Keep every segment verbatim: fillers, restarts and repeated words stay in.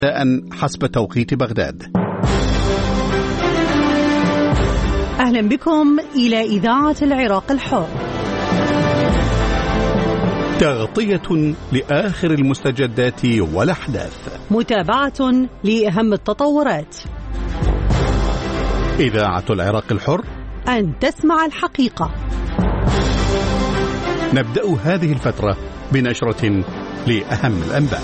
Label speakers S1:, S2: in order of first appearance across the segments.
S1: حسب توقيت بغداد.
S2: أهلا بكم إلى إذاعة العراق الحر،
S1: تغطية لآخر المستجدات والأحداث،
S2: متابعة لأهم التطورات.
S1: إذاعة العراق الحر،
S2: أن تسمع الحقيقة.
S1: نبدأ هذه الفترة بنشرة لأهم الأنباء.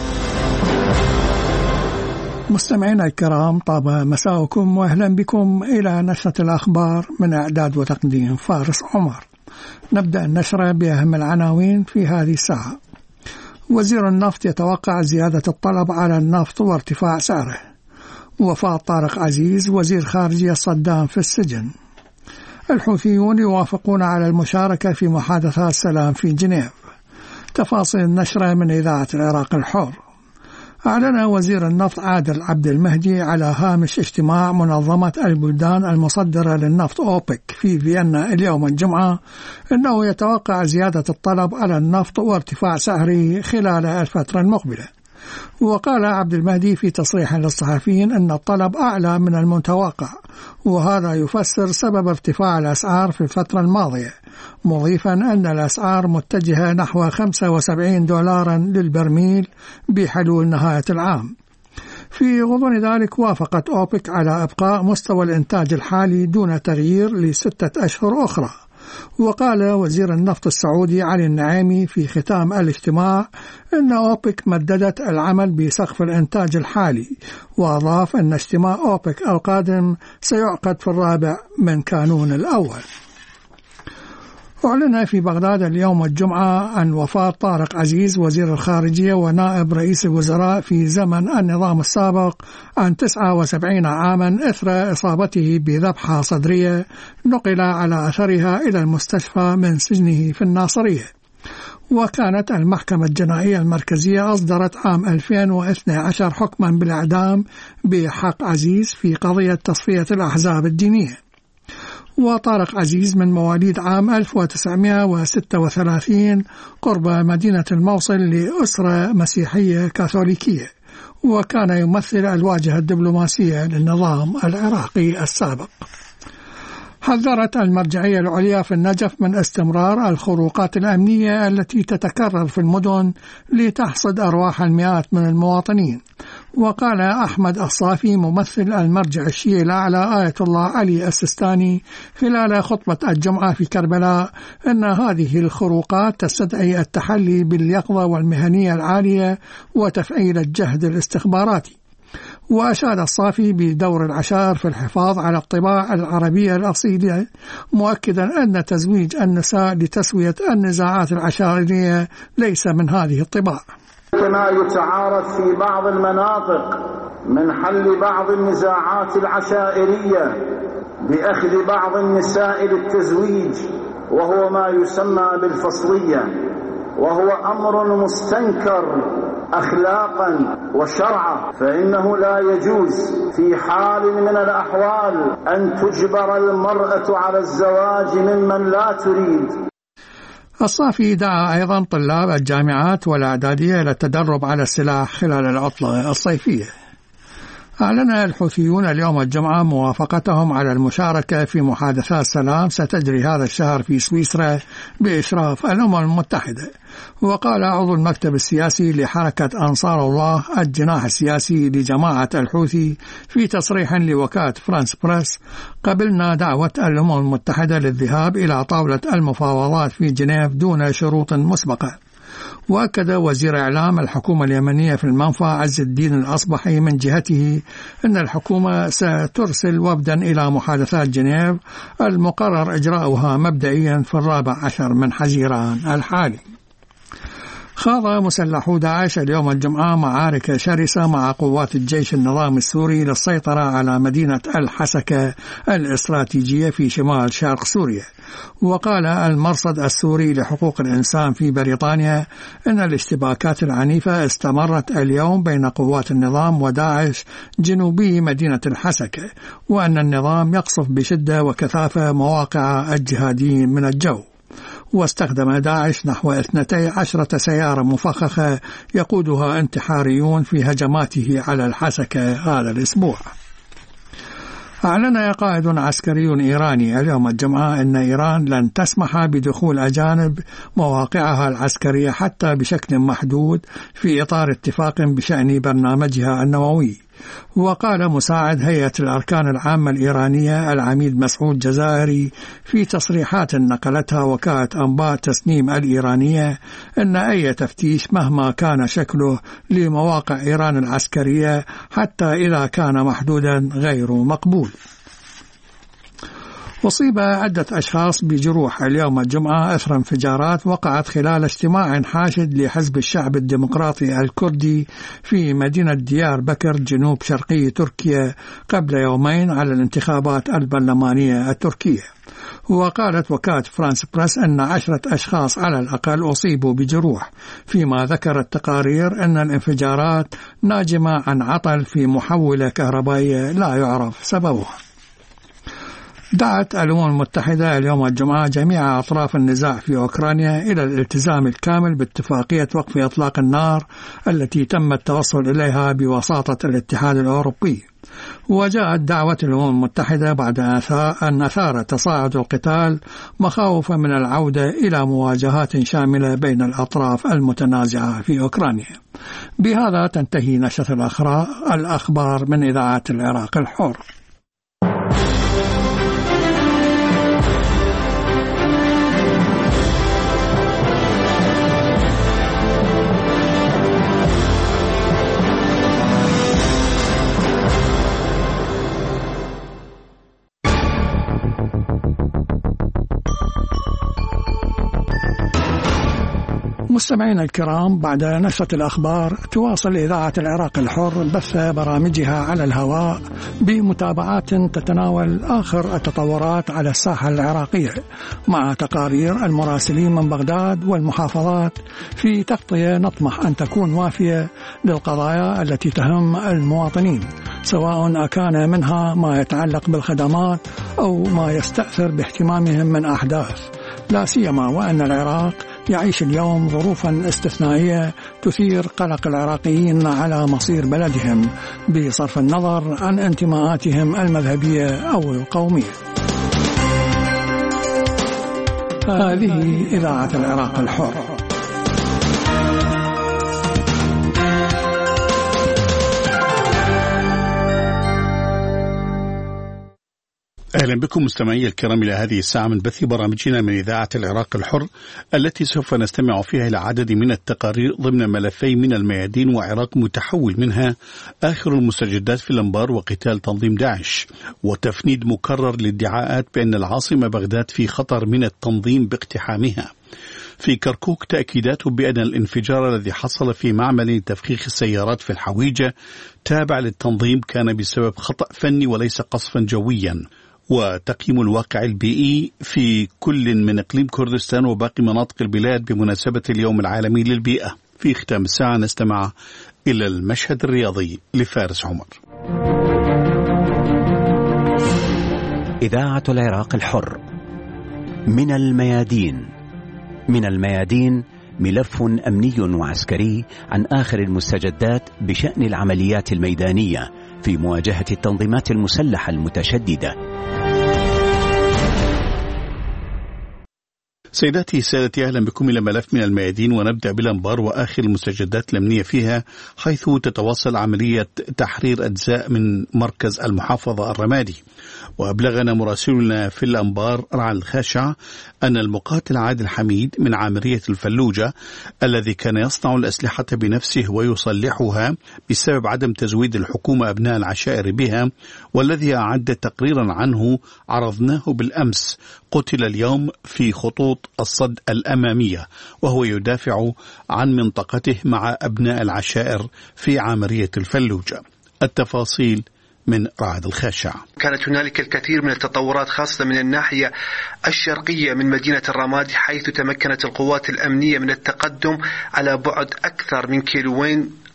S3: مستمعينا الكرام، طاب مساءكم وأهلا بكم إلى نشرة الأخبار من إعداد وتقديم فارس عمر. نبدأ النشرة بأهم العناوين في هذه الساعة. وزير النفط يتوقع زيادة الطلب على النفط وارتفاع سعره. وفاة طارق عزيز وزير خارجية صدام في السجن. الحوثيون يوافقون على المشاركة في محادثات السلام في جنيف. تفاصيل النشرة من إذاعة العراق الحر. أعلن وزير النفط عادل عبد المهدي على هامش اجتماع منظمة البلدان المصدرة للنفط أوبك في فيينا اليوم الجمعة أنه يتوقع زيادة الطلب على النفط وارتفاع سعره خلال الفترة المقبلة. وقال عبد المهدي في تصريح للصحفيين أن الطلب أعلى من المتوقع، وهذا يفسر سبب ارتفاع الأسعار في الفترة الماضية، مضيفا أن الأسعار متجهة نحو خمسة وسبعين دولارا للبرميل بحلول نهاية العام. في غضون ذلك وافقت أوبك على إبقاء مستوى الإنتاج الحالي دون تغيير لستة أشهر أخرى. وقال وزير النفط السعودي علي النعيمي في ختام الاجتماع أن أوبك مددت العمل بسقف الإنتاج الحالي، وأضاف أن اجتماع أوبك القادم سيعقد في الرابع من كانون الأول. أعلن في بغداد اليوم الجمعة عن وفاة طارق عزيز وزير الخارجية ونائب رئيس الوزراء في زمن النظام السابق عن تسعة وسبعين عاما إثر إصابته بذبحة صدرية نقل على أثرها إلى المستشفى من سجنه في الناصرية. وكانت المحكمة الجنائية المركزية أصدرت عام ألفين واثني عشر حكما بالإعدام بحق عزيز في قضية تصفية الأحزاب الدينية. وطارق عزيز من مواليد عام ألف وتسعمائة وستة وثلاثين قرب مدينة الموصل لأسرة مسيحية كاثوليكية، وكان يمثل الواجهة الدبلوماسية للنظام العراقي السابق. حذرت المرجعية العليا في النجف من استمرار الخروقات الأمنية التي تتكرر في المدن لتحصد أرواح المئات من المواطنين. وقال أحمد الصافي ممثل المرجع الشيعي الأعلى آية الله علي السستاني خلال خطبة الجمعة في كربلاء أن هذه الخروقات تستدعي التحلي باليقظة والمهنية العالية وتفعيل الجهد الاستخباراتي. وأشاد الصافي بدور العشائر في الحفاظ على الطباع العربية الأصيلة، مؤكدا أن تزويج النساء لتسوية النزاعات العشائرية ليس من هذه الطباع.
S4: كما يتعارف في بعض المناطق من حل بعض النزاعات العشائرية بأخذ بعض النساء للتزويج، وهو ما يسمى بالفصلية، وهو أمر مستنكر أخلاقا وشرعا، فإنه لا يجوز في حال من الأحوال أن تجبر المرأة على الزواج ممن لا تريد.
S3: الصافي دعا أيضا طلاب الجامعات والإعدادية إلى التدرب على السلاح خلال العطلة الصيفية. أعلن الحوثيون اليوم الجمعة موافقتهم على المشاركة في محادثات سلام ستجري هذا الشهر في سويسرا بإشراف الأمم المتحدة. وقال عضو المكتب السياسي لحركة أنصار الله الجناح السياسي لجماعة الحوثي في تصريح لوكالة فرانس بريس: قبلنا دعوة الأمم المتحدة للذهاب إلى طاولة المفاوضات في جنيف دون شروط مسبقة. وأكد وزير إعلام الحكومة اليمنية في المنفى عز الدين الأصبحي من جهته أن الحكومة سترسل وفدا إلى محادثات جنيف المقرر إجراؤها مبدئيا في الرابع عشر من حزيران الحالي. خاض مسلحو داعش اليوم الجمعة معارك شرسة مع قوات الجيش النظامي السوري للسيطرة على مدينة الحسكة الاستراتيجية في شمال شرق سوريا. وقال المرصد السوري لحقوق الإنسان في بريطانيا أن الاشتباكات العنيفة استمرت اليوم بين قوات النظام وداعش جنوبي مدينة الحسكة، وأن النظام يقصف بشدة وكثافة مواقع الجهاديين من الجو. واستخدم داعش نحو اثنتي عشرة سيارة مفخخة يقودها انتحاريون في هجماته على الحسكة هذا الأسبوع. أعلن قائد عسكري إيراني اليوم الجمعة أن إيران لن تسمح بدخول أجانب مواقعها العسكرية حتى بشكل محدود في إطار اتفاق بشأن برنامجها النووي. وقال مساعد هيئة الأركان العامة الإيرانية العميد مسعود جزائري في تصريحات نقلتها وكالة أنباء تسنيم الإيرانية أن أي تفتيش مهما كان شكله لمواقع إيران العسكرية حتى إذا كان محدودا غير مقبول. أصيب عدة أشخاص بجروح اليوم الجمعة أثر انفجارات وقعت خلال اجتماع حاشد لحزب الشعب الديمقراطي الكردي في مدينة ديار بكر جنوب شرقي تركيا قبل يومين على الانتخابات البرلمانية التركية. وقالت وكالة فرانس بريس أن عشرة أشخاص على الأقل أصيبوا بجروح، فيما ذكرت تقارير أن الانفجارات ناجمة عن عطل في محولة كهربائية لا يعرف سببها. دعت الأمم المتحدة اليوم الجمعة جميع أطراف النزاع في أوكرانيا إلى الالتزام الكامل باتفاقية وقف إطلاق النار التي تم التوصل إليها بوساطة الاتحاد الأوروبي. وجاءت دعوة الأمم المتحدة بعد أن أثار تصاعد القتال مخاوف من العودة إلى مواجهات شاملة بين الأطراف المتنازعة في أوكرانيا. بهذا تنتهي نشرة الأخبار من إذاعة العراق الحر. مستمعينا الكرام، بعد نشرة الأخبار تواصل إذاعة العراق الحر بث برامجها على الهواء بمتابعات تتناول آخر التطورات على الساحة العراقية مع تقارير المراسلين من بغداد والمحافظات في تغطية نطمح أن تكون وافية للقضايا التي تهم المواطنين، سواء أكان منها ما يتعلق بالخدمات أو ما يستأثر باهتمامهم من أحداث، لا سيما وأن العراق يعيش اليوم ظروفا استثنائية تثير قلق العراقيين على مصير بلدهم بصرف النظر عن انتماءاتهم المذهبية أو القومية. هذه إذاعة العراق الحر.
S1: أهلا بكم مستمعي الكرام إلى هذه الساعة من بث برامجنا من إذاعة العراق الحر، التي سوف نستمع فيها إلى عدد من التقارير ضمن ملفي من الميادين وعراق متحول منها، آخر المستجدات في الأنبار وقتال تنظيم داعش، وتفنيد مكرر للادعاءات بأن العاصمة بغداد في خطر من التنظيم باقتحامها. في كركوك تأكيدات بأن الانفجار الذي حصل في معمل تفخيخ السيارات في الحويجة تابع للتنظيم كان بسبب خطأ فني وليس قصفا جويا. وتقييم الواقع البيئي في كل من إقليم كردستان وباقي مناطق البلاد بمناسبة اليوم العالمي للبيئة. في ختام الساعة نستمع إلى المشهد الرياضي لفارس عمر.
S5: إذاعة العراق الحر. من الميادين. من الميادين ملف أمني وعسكري عن آخر المستجدات بشأن العمليات الميدانية في مواجهة التنظيمات المسلحة المتشددة.
S1: سيداتي سادتي، أهلا بكم إلى ملف من الميادين، ونبدأ بالأنبار وآخر المستجدات الأمنية فيها، حيث تتواصل عملية تحرير أجزاء من مركز المحافظة الرمادي. وأبلغنا مراسلنا في الأنبار رعى الخاشع أن المقاتل عادل حميد من عامرية الفلوجة الذي كان يصنع الأسلحة بنفسه ويصلحها بسبب عدم تزويد الحكومة أبناء العشائر بها، والذي أعد تقريرا عنه عرضناه بالأمس، قتل اليوم في خطوط الصد الأمامية وهو يدافع عن منطقته مع أبناء العشائر في عامرية الفلوجة. التفاصيل من رعد الخاشع.
S6: كانت هنالك الكثير من التطورات خاصة من الناحية الشرقية من مدينة الرمادي، حيث تمكنت القوات الأمنية من التقدم على بعد أكثر من كيلوين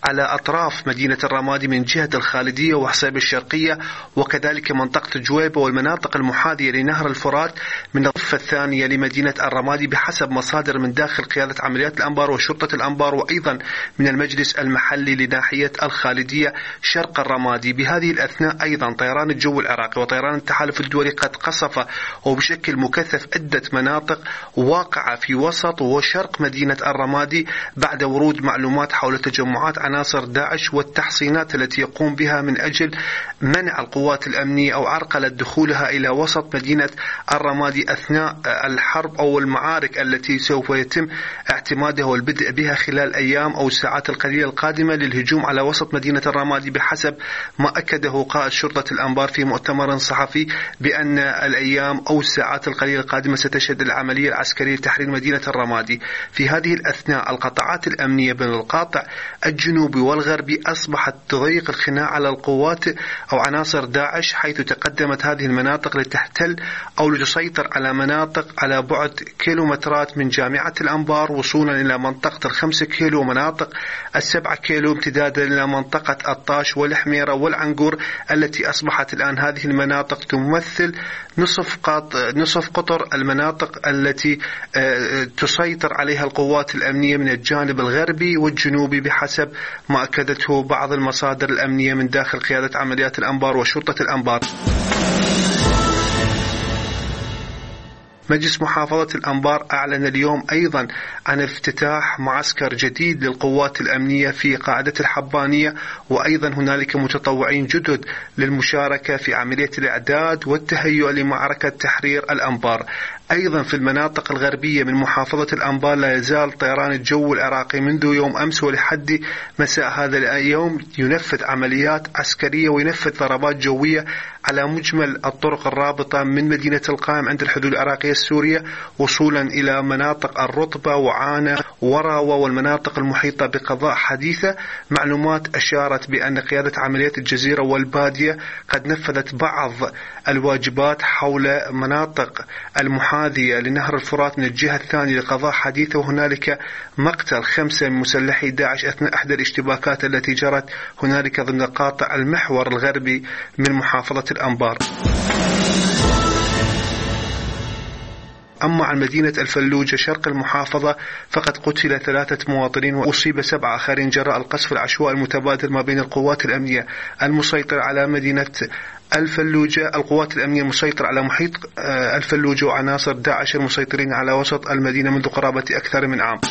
S6: على أطراف مدينة الرمادي من جهة الخالدية وحصيب الشرقية، وكذلك منطقة جويبة والمناطق المحاذية لنهر الفرات من الضفة الثانية لمدينة الرمادي بحسب مصادر من داخل قيادة عمليات الأنبار وشرطة الأنبار، وأيضا من المجلس المحلي لناحية الخالدية شرق الرمادي. بهذه الأثناء أيضا طيران الجو العراقي وطيران التحالف الدولي قد قصف وبشكل مكثف عدة مناطق واقعة في وسط وشرق مدينة الرمادي بعد ورود معلومات حول تجمعات عناصر داعش والتحصينات التي يقوم بها من أجل منع القوات الأمنية أو عرقلة دخولها إلى وسط مدينة الرمادي أثناء الحرب أو المعارك التي سوف يتم اعتمادها والبدء بها خلال الأيام أو الساعات القليلة القادمة للهجوم على وسط مدينة الرمادي، بحسب ما أكده قائد شرطة الأنبار في مؤتمر صحفي بأن الأيام أو الساعات القليلة القادمة ستشهد العملية العسكرية لتحرير مدينة الرمادي. في هذه الأثناء القطاعات الأمنية بين القاطع الجنوبي والغربي أصبحت تضيق الخناق على القوات أو عناصر داعش، حيث تقدمت هذه المناطق لتحتل أو لتسيطر على مناطق على بعد كيلومترات من جامعة الأنبار وصولا إلى منطقة الخمسة كيلو ومناطق السبعة كيلو امتدادا إلى منطقة الطاش والحميرة والعنقور التي أصبحت الآن هذه المناطق تمثل نصف قط... نصف قطر المناطق التي تسيطر عليها القوات الأمنية من الجانب الغربي والجنوبي بحسب ما أكدته بعض المصادر الأمنية من داخل قيادة عمليات الأنبار وشرطة الأنبار. مجلس محافظة الأنبار أعلن اليوم أيضا عن افتتاح معسكر جديد للقوات الأمنية في قاعدة الحبانية، وأيضا هنالك متطوعين جدد للمشاركة في عملية الإعداد والتهيؤ لمعركة تحرير الأنبار. أيضا في المناطق الغربية من محافظة الأنبار لا يزال طيران الجو العراقي منذ يوم أمس ولحد مساء هذا اليوم ينفذ عمليات عسكرية وينفذ ضربات جوية على مجمل الطرق الرابطة من مدينة القائم عند الحدود العراقية السورية وصولا إلى مناطق الرطبة وعانة وراوة والمناطق المحيطة بقضاء حديثة. معلومات أشارت بأن قيادة عمليات الجزيرة والبادية قد نفذت بعض الواجبات حول مناطق المحاذية لنهر الفرات من الجهة الثانية لقضاء حديثة، وهنالك مقتل خمسة من مسلحي داعش أثناء إحدى الاشتباكات التي جرت هنالك ضمن قاطع المحور الغربي من محافظة الأنبار. أما عن مدينة الفلوجة شرق المحافظة فقد قتل ثلاثة مواطنين وأصيب سبعة آخرين جراء القصف العشوائي المتبادل ما بين القوات الأمنية المسيطرة على مدينة الفلوجة القوات الأمنية المسيطرة على محيط الفلوجة وعناصر داعش المسيطرين على وسط المدينة منذ قرابة أكثر من عام.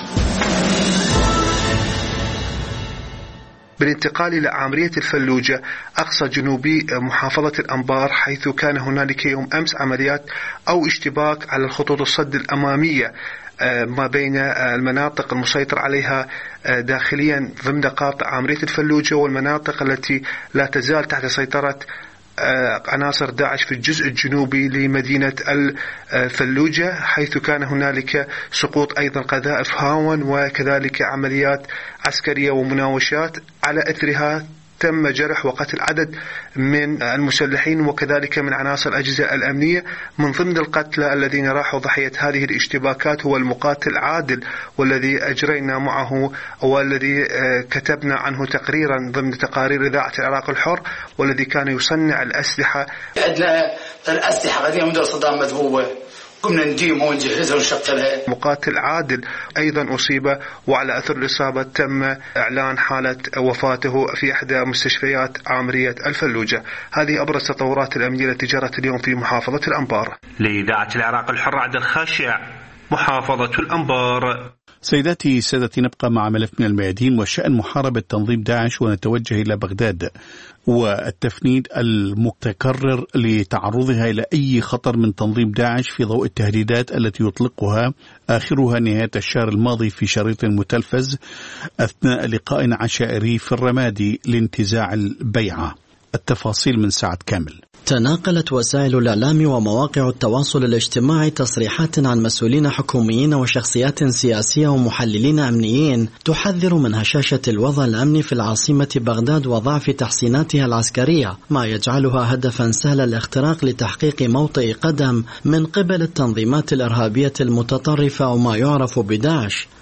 S6: بالانتقال إلى عمرية الفلوجة أقصى جنوبي محافظة الأنبار، حيث كان هنالك يوم أمس عمليات أو اشتباك على الخطوط الصد الأمامية ما بين المناطق المسيطر عليها داخليا ضمن قاطع عمرية الفلوجة والمناطق التي لا تزال تحت سيطرة عناصر داعش في الجزء الجنوبي لمدينة الفلوجة، حيث كان هنالك سقوط أيضا قذائف هاون وكذلك عمليات عسكرية ومناوشات على أثرها تم جرح وقتل عدد من المسلحين وكذلك من عناصر الأجهزة الأمنية. من ضمن القتلى الذين راحوا ضحية هذه الاشتباكات هو المقاتل عادل، والذي أجرينا معه والذي كتبنا عنه تقريرا ضمن تقارير إذاعة العراق الحر، والذي كان يصنع الأسلحة.
S7: عندنا الأسلحة قديمة من صدام مذبوبة قمنا نديمها ونجهزها ونشغلها.
S6: مقاتل عادل أيضا أصيب، وعلى أثر الإصابة تم إعلان حالة وفاته في إحدى مستشفيات عامرية الفلوجة. هذه أبرز التطورات الأمنية التي جرت اليوم في محافظة الأنبار.
S8: لإذاعة العراق الحر عبد الخاشع، محافظة الأنبار.
S1: سيداتي سادتي، نبقى مع ملف من الميادين وشأن محاربة تنظيم داعش ونتوجه إلى بغداد والتفنيد المتكرر لتعرضها إلى أي خطر من تنظيم داعش في ضوء التهديدات التي يطلقها آخرها نهاية الشهر الماضي في شريط متلفز أثناء لقاء عشائري في الرمادي لانتزاع البيعة. التفاصيل من سعد كامل.
S9: تناقلت وسائل الإعلام ومواقع التواصل الاجتماعي تصريحات عن مسؤولين حكوميين وشخصيات سياسية ومحللين أمنيين تحذر من هشاشة الوضع الأمني في العاصمة بغداد وضعف تحسيناتها العسكرية، ما يجعلها هدفا سهل الاختراق لتحقيق موطئ قدم من قبل التنظيمات الإرهابية المتطرفة وما يعرف بداعش.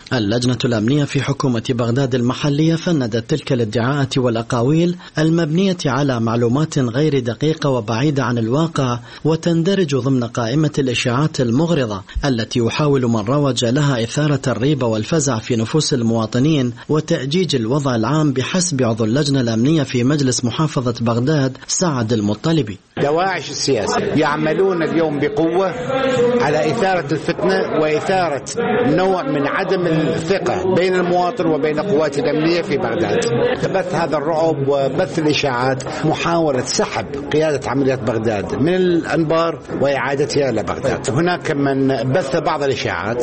S9: اللجنة الأمنية في حكومة بغداد المحلية فندت تلك الادعاءات والأقاويل المبنية على معلومات غير دقيقة وبعيدة عن الواقع، وتندرج ضمن قائمة الإشاعات المغرضة التي يحاول من روج لها إثارة الريبة والفزع في نفوس المواطنين وتأجيج الوضع العام، بحسب عضو اللجنة الأمنية في مجلس محافظة بغداد سعد المطلبي.
S10: دواعش السياسة يعملون اليوم بقوة على إثارة الفتنة وإثارة نوع من عدم الثقة بين المواطن وبين القوات الأمنية في بغداد. بث هذا الرعب وبث الإشاعات محاولة سحب قيادة عمليات بغداد من الأنبار وإعادتها إلى بغداد. هناك من بث بعض الإشاعات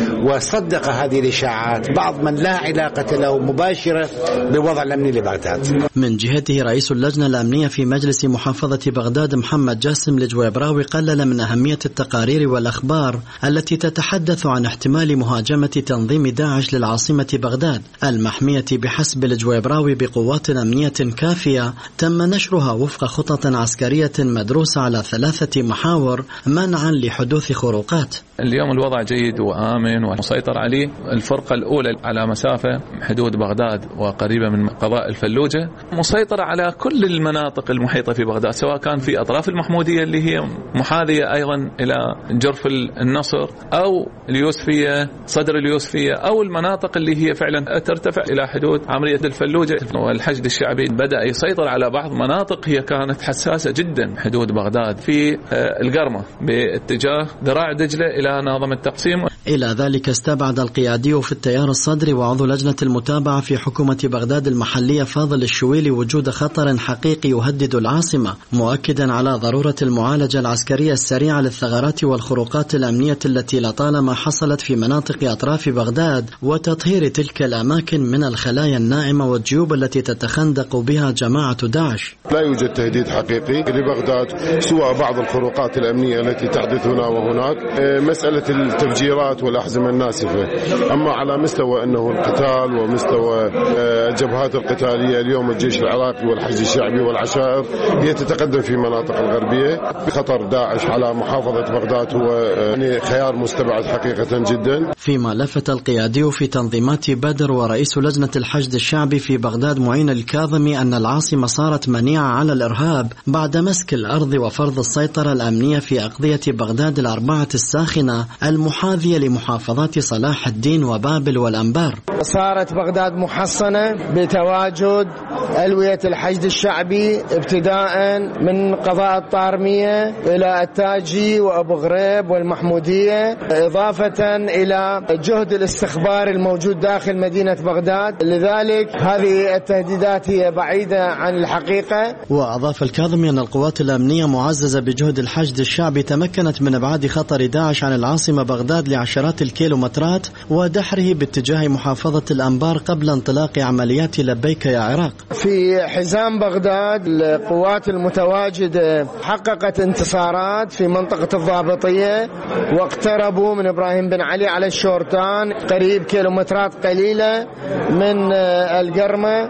S10: وصدق هذه الإشاعات بعض من لا علاقة له مباشرة بالوضع الأمني لبغداد.
S9: من جهته رئيس اللجنة الأمنية في مجلس محافظة بغداد محمد جاسم الجويبراوي قلل من أهمية التقارير والأخبار التي تتحدث عن احتمال مهاجمة تنظيم داعش للعاصمة بغداد المحمية بحسب الجويبراوي بقوات أمنية كافية تم نشرها وفق خطط عسكرية مدروسة على ثلاثة محاور منعا لحدوث خروقات.
S11: اليوم الوضع جيد وآمن ومسيطر عليه. الفرقة الأولى على مسافة حدود بغداد وقريبة من قضاء الفلوجة مسيطرة على كل المناطق المحيطة في بغداد، سواء كان في أطراف المحمودية اللي هي محاذية أيضا إلى جرف النصر أو اليوسفية صدر اليوسفية أو المناطق اللي هي فعلا ترتفع إلى حدود عملية الفلوجة. والحشد الشعبي بدأ يسيطر على بعض مناطق هي كانت حساسة جدا حدود بغداد في القرمة باتجاه ذراع دجلة إلى ناظم التقسيم.
S9: إلى ذلك استبعد القيادي في التيار الصدري وعضو لجنة المتابعة في حكومة بغداد المحلية فاضل الشويلي وجود خطر حقيقي يهدد العاصمة، مؤكدا على ضرورة المعالجة العسكرية السريعة للثغرات والخروقات الأمنية التي لطالما حصلت في مناطق أطراف بغداد، وتطهير تلك الأماكن من الخلايا النائمة والجيوب التي تتخندق بها جماعة داعش.
S12: لا يوجد تهديد حقيقي لبغداد سوى بعض الخروقات الأمنية التي تحدث هنا وهناك، مسألة التفجيرات والأحزمة الناسفة. أما على مستوى أنه القتال ومستوى الجبهات القتالية، اليوم الجيش العراقي والحشد الشعبي والعشائر هي تتقدم في مناطق الغربية. خطر داعش على محافظة بغداد هو يعني خيار مستبعد حقيقة جدا.
S9: فيما لفت القيادي في تنظيمات بدر ورئيس لجنة الحشد الشعبي في بغداد معين الكاظمي أن العاصمة صارت منيعة على الإرهاب بعد مسك الأرض وفرض السيطرة الأمنية في أقضية بغداد الأربعة الساخنة المحاذية لمحافظات صلاح الدين وبابل والأنبار.
S13: صارت بغداد محصنة بتواجد ألوية الحشد الشعبي ابتداء من قضاء الطارمية إلى التاجي وأبو غريب والمحمودية، إضافة إلى جهد الاستخبار الموجود داخل مدينة بغداد. لذلك هذه التهديدات هي بعيدة عن الحقيقة.
S9: وأضاف الكاظمي أن القوات الأمنية معززة بجهد الحشد الشعبي تمكنت من إبعاد خطر داعش عن العاصمة بغداد لعشرات الكيلومترات ودحره باتجاه محافظة الأنبار قبل انطلاق عمليات لبيك يا عراق.
S13: في حزام بغداد القوات المتواجدة حققت انتصارات في منطقة الضابطية واقتربوا من إبراهيم بن علي على الشورتان قريب كيلومترات قليلة من القرمة،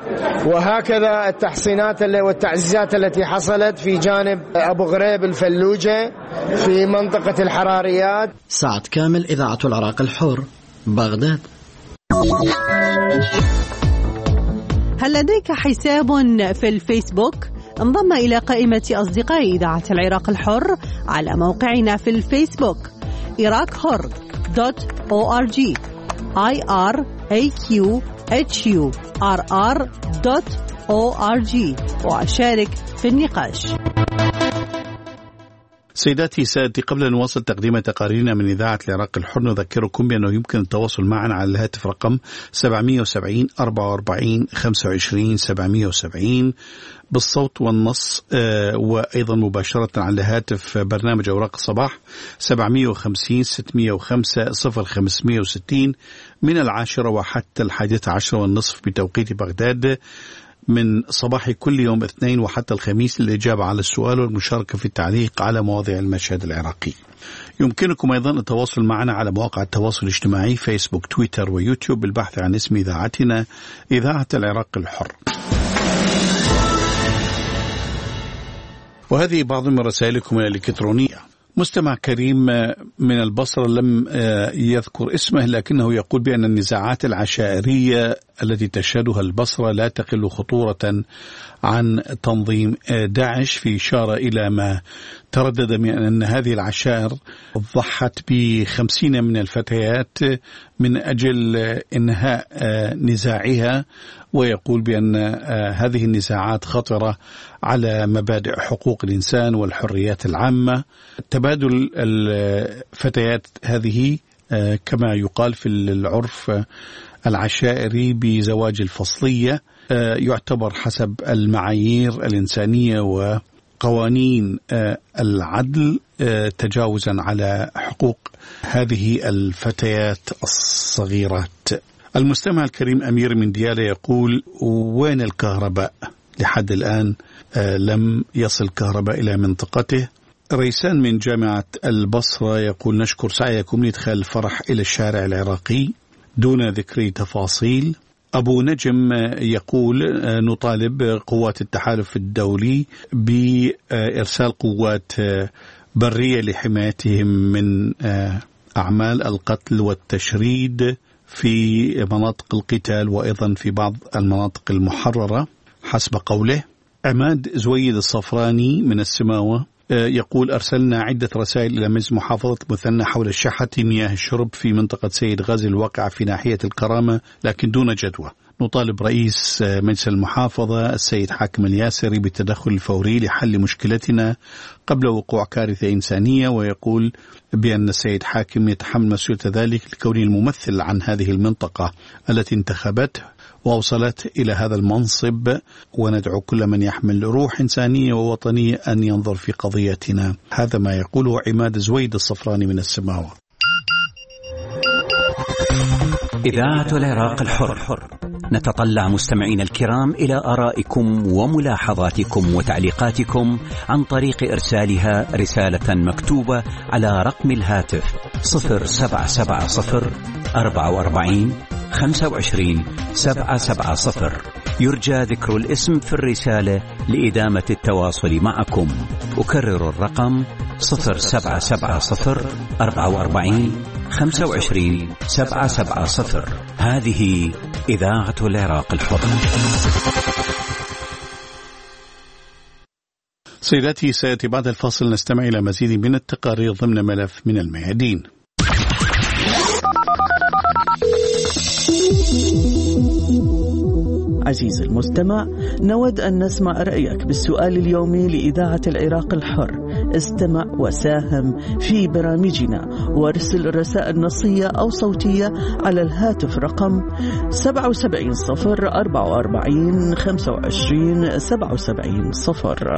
S13: وهكذا التحصينات والتعزيزات التي حصلت في جانب أبو غريب الفلوجة في منطقة الحراريات.
S9: سعد كامل، إذاعة العراق الحر، بغداد.
S2: هل لديك حساب في الفيسبوك؟ انضم إلى قائمة أصدقاء إذاعة العراق الحر على موقعنا في الفيسبوك إراق حر دوت أو آر جي I R A Q H U R R دوت أو آر جي وشارك في النقاش.
S1: سيداتي سادتي، قبل أن نواصل تقديم تقاريرنا من إذاعة العراق الحر نذكركم بأنه يمكن التواصل معنا على الهاتف رقم سبعمئة وسبعين أربعة وأربعين خمسة وعشرين سبعمئة وسبعين بالصوت والنص، وأيضا مباشرة على هاتف برنامج أوراق الصباح سبعمئة وخمسين ستمئة وخمسة صفر خمسمئة وستين من العاشرة وحتى الحادية عشرة والنصف بتوقيت بغداد من صباح كل يوم اثنين وحتى الخميس للإجابة على السؤال والمشاركة في التعليق على مواضيع المشهد العراقي. يمكنكم أيضا التواصل معنا على مواقع التواصل الاجتماعي فيسبوك تويتر ويوتيوب بالبحث عن اسم إذاعتنا إذاعة العراق الحر. وهذه بعض من رسائلكم الإلكترونية. مستمع كريم من البصرة لم يذكر اسمه، لكنه يقول بأن النزاعات العشائرية التي تشهدها البصرة لا تقل خطورة عن تنظيم داعش، في إشارة إلى ما تردد من أن هذه العشائر ضحت بخمسين من الفتيات من أجل إنهاء نزاعها، ويقول بأن هذه النزاعات خطرة على مبادئ حقوق الإنسان والحريات العامة. تبادل الفتيات هذه كما يقال في العرف العشائري بزواج الفصلية يعتبر حسب المعايير الإنسانية وقوانين العدل تجاوزا على حقوق هذه الفتيات الصغيرات. المستمع الكريم أمير من ديالى يقول: وين الكهرباء؟ لحد الآن لم يصل كهرباء إلى منطقته. ريسان من جامعة البصرة يقول: نشكر سعيكم لإدخال الفرح إلى الشارع العراقي دون ذكر تفاصيل. أبو نجم يقول: نطالب قوات التحالف الدولي بإرسال قوات برية لحمايتهم من أعمال القتل والتشريد في مناطق القتال وأيضا في بعض المناطق المحررة حسب قوله. عماد زويد الصفراني من السماوة يقول: أرسلنا عدة رسائل إلى مجلس محافظة مثنى حول شحة مياه الشرب في منطقة سيد غازي الواقع في ناحية الكرامة لكن دون جدوى. نطالب رئيس مجلس المحافظة السيد حاكم الياسري بالتدخل الفوري لحل مشكلتنا قبل وقوع كارثة إنسانية، ويقول بأن السيد حاكم يتحمل مسؤولية ذلك لكونه الممثل عن هذه المنطقة التي انتخبته ووصلت إلى هذا المنصب، وندعو كل من يحمل روح إنسانية ووطنية أن ينظر في قضيتنا. هذا ما يقوله عماد زويد الصفراني من السماوة.
S5: إذاعة العراق الحر، نتطلع مستمعين الكرام إلى آرائكم وملاحظاتكم وتعليقاتكم عن طريق إرسالها رسالة مكتوبة على رقم الهاتف صفر سبعة سبعة صفر أربعة وأربعين خمسة وعشرين سبعة سبعة صفر. يرجى ذكر الاسم في الرسالة لإدامة التواصل معكم. أكرر الرقم صفر سبعة سبعة صفر أربعة وأربعين خمسة وعشرين سبعة سبعة صفر. هذه إذاعة العراق الحر.
S1: سيداتي سيأتي بعد الفاصل نستمع إلى مزيد من التقارير ضمن ملف من الميادين.
S14: عزيزي المستمع، نود أن نسمع رأيك بالسؤال اليومي لإذاعة العراق الحر. استمع وساهم في برامجنا وارسل رسائل نصية أو صوتية على الهاتف رقم سبعة سبعة صفر أربعة وأربعين خمسة وعشرين سبعة وسبعين صفر.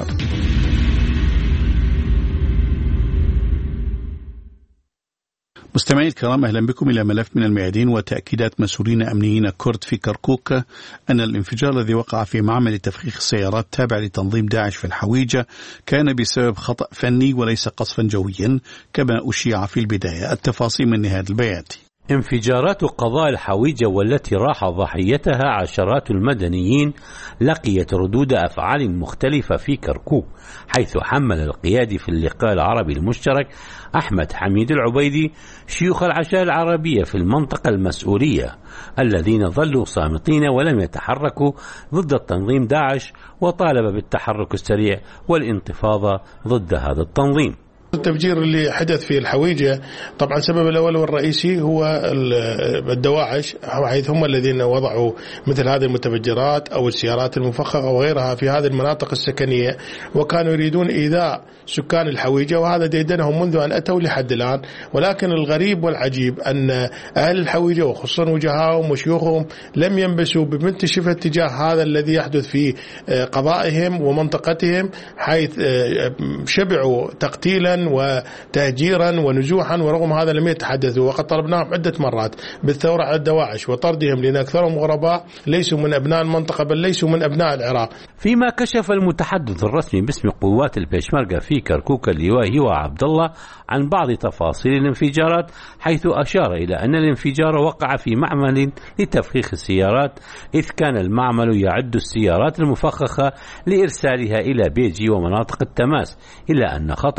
S1: مستمعي الكرام، أهلا بكم إلى ملف من الميادين. وتأكيدات مسؤولين أمنيين كرد في كركوك أن الانفجار الذي وقع في معمل تفخيخ السيارات تابع لتنظيم داعش في الحويجة كان بسبب خطأ فني وليس قصفا جويا كما أشيع في البداية. التفاصيل من نهاد البياتي.
S15: انفجارات قضاء الحويجة والتي راح ضحيتها عشرات المدنيين لقيت ردود أفعال مختلفة في كركوك، حيث حمل القيادي في اللقاء العربي المشترك أحمد حميد العبيدي شيوخ العشائر العربية في المنطقة المسؤولية الذين ظلوا صامتين ولم يتحركوا ضد التنظيم داعش، وطالب بالتحرك السريع والانتفاضة ضد هذا التنظيم.
S16: التفجير اللي حدث في الحويجة طبعا سبب الأول والرئيسي هو الدواعش، حيث هم الذين وضعوا مثل هذه المتفجرات أو السيارات المفخخة وغيرها في هذه المناطق السكنية، وكانوا يريدون إيذاء سكان الحويجة، وهذا ديدنهم منذ أن أتوا لحد الآن. ولكن الغريب والعجيب أن أهل الحويجة وخصوصا وجهاهم وشيوخهم لم ينبسوا بمنتشف اتجاه هذا الذي يحدث في قضائهم ومنطقتهم، حيث شبعوا تقتيلا وتهجيرا ونزوحا، ورغم هذا لم يتحدثوا. وقد طلبناهم عدة مرات بالثورة على الدواعش وطردهم، لأن أكثرهم غرباء ليسوا من أبناء المنطقة بل ليسوا من أبناء العراق.
S15: فيما كشف المتحدث الرسمي باسم قوات البيشمركة في كركوك اللواء هو عبد الله عن بعض تفاصيل الانفجارات، حيث أشار إلى أن الانفجار وقع في معمل لتفخيخ السيارات، إذ كان المعمل يعد السيارات المفخخة لإرسالها إلى بيجي ومناطق التماس، إلا أن خطأ فني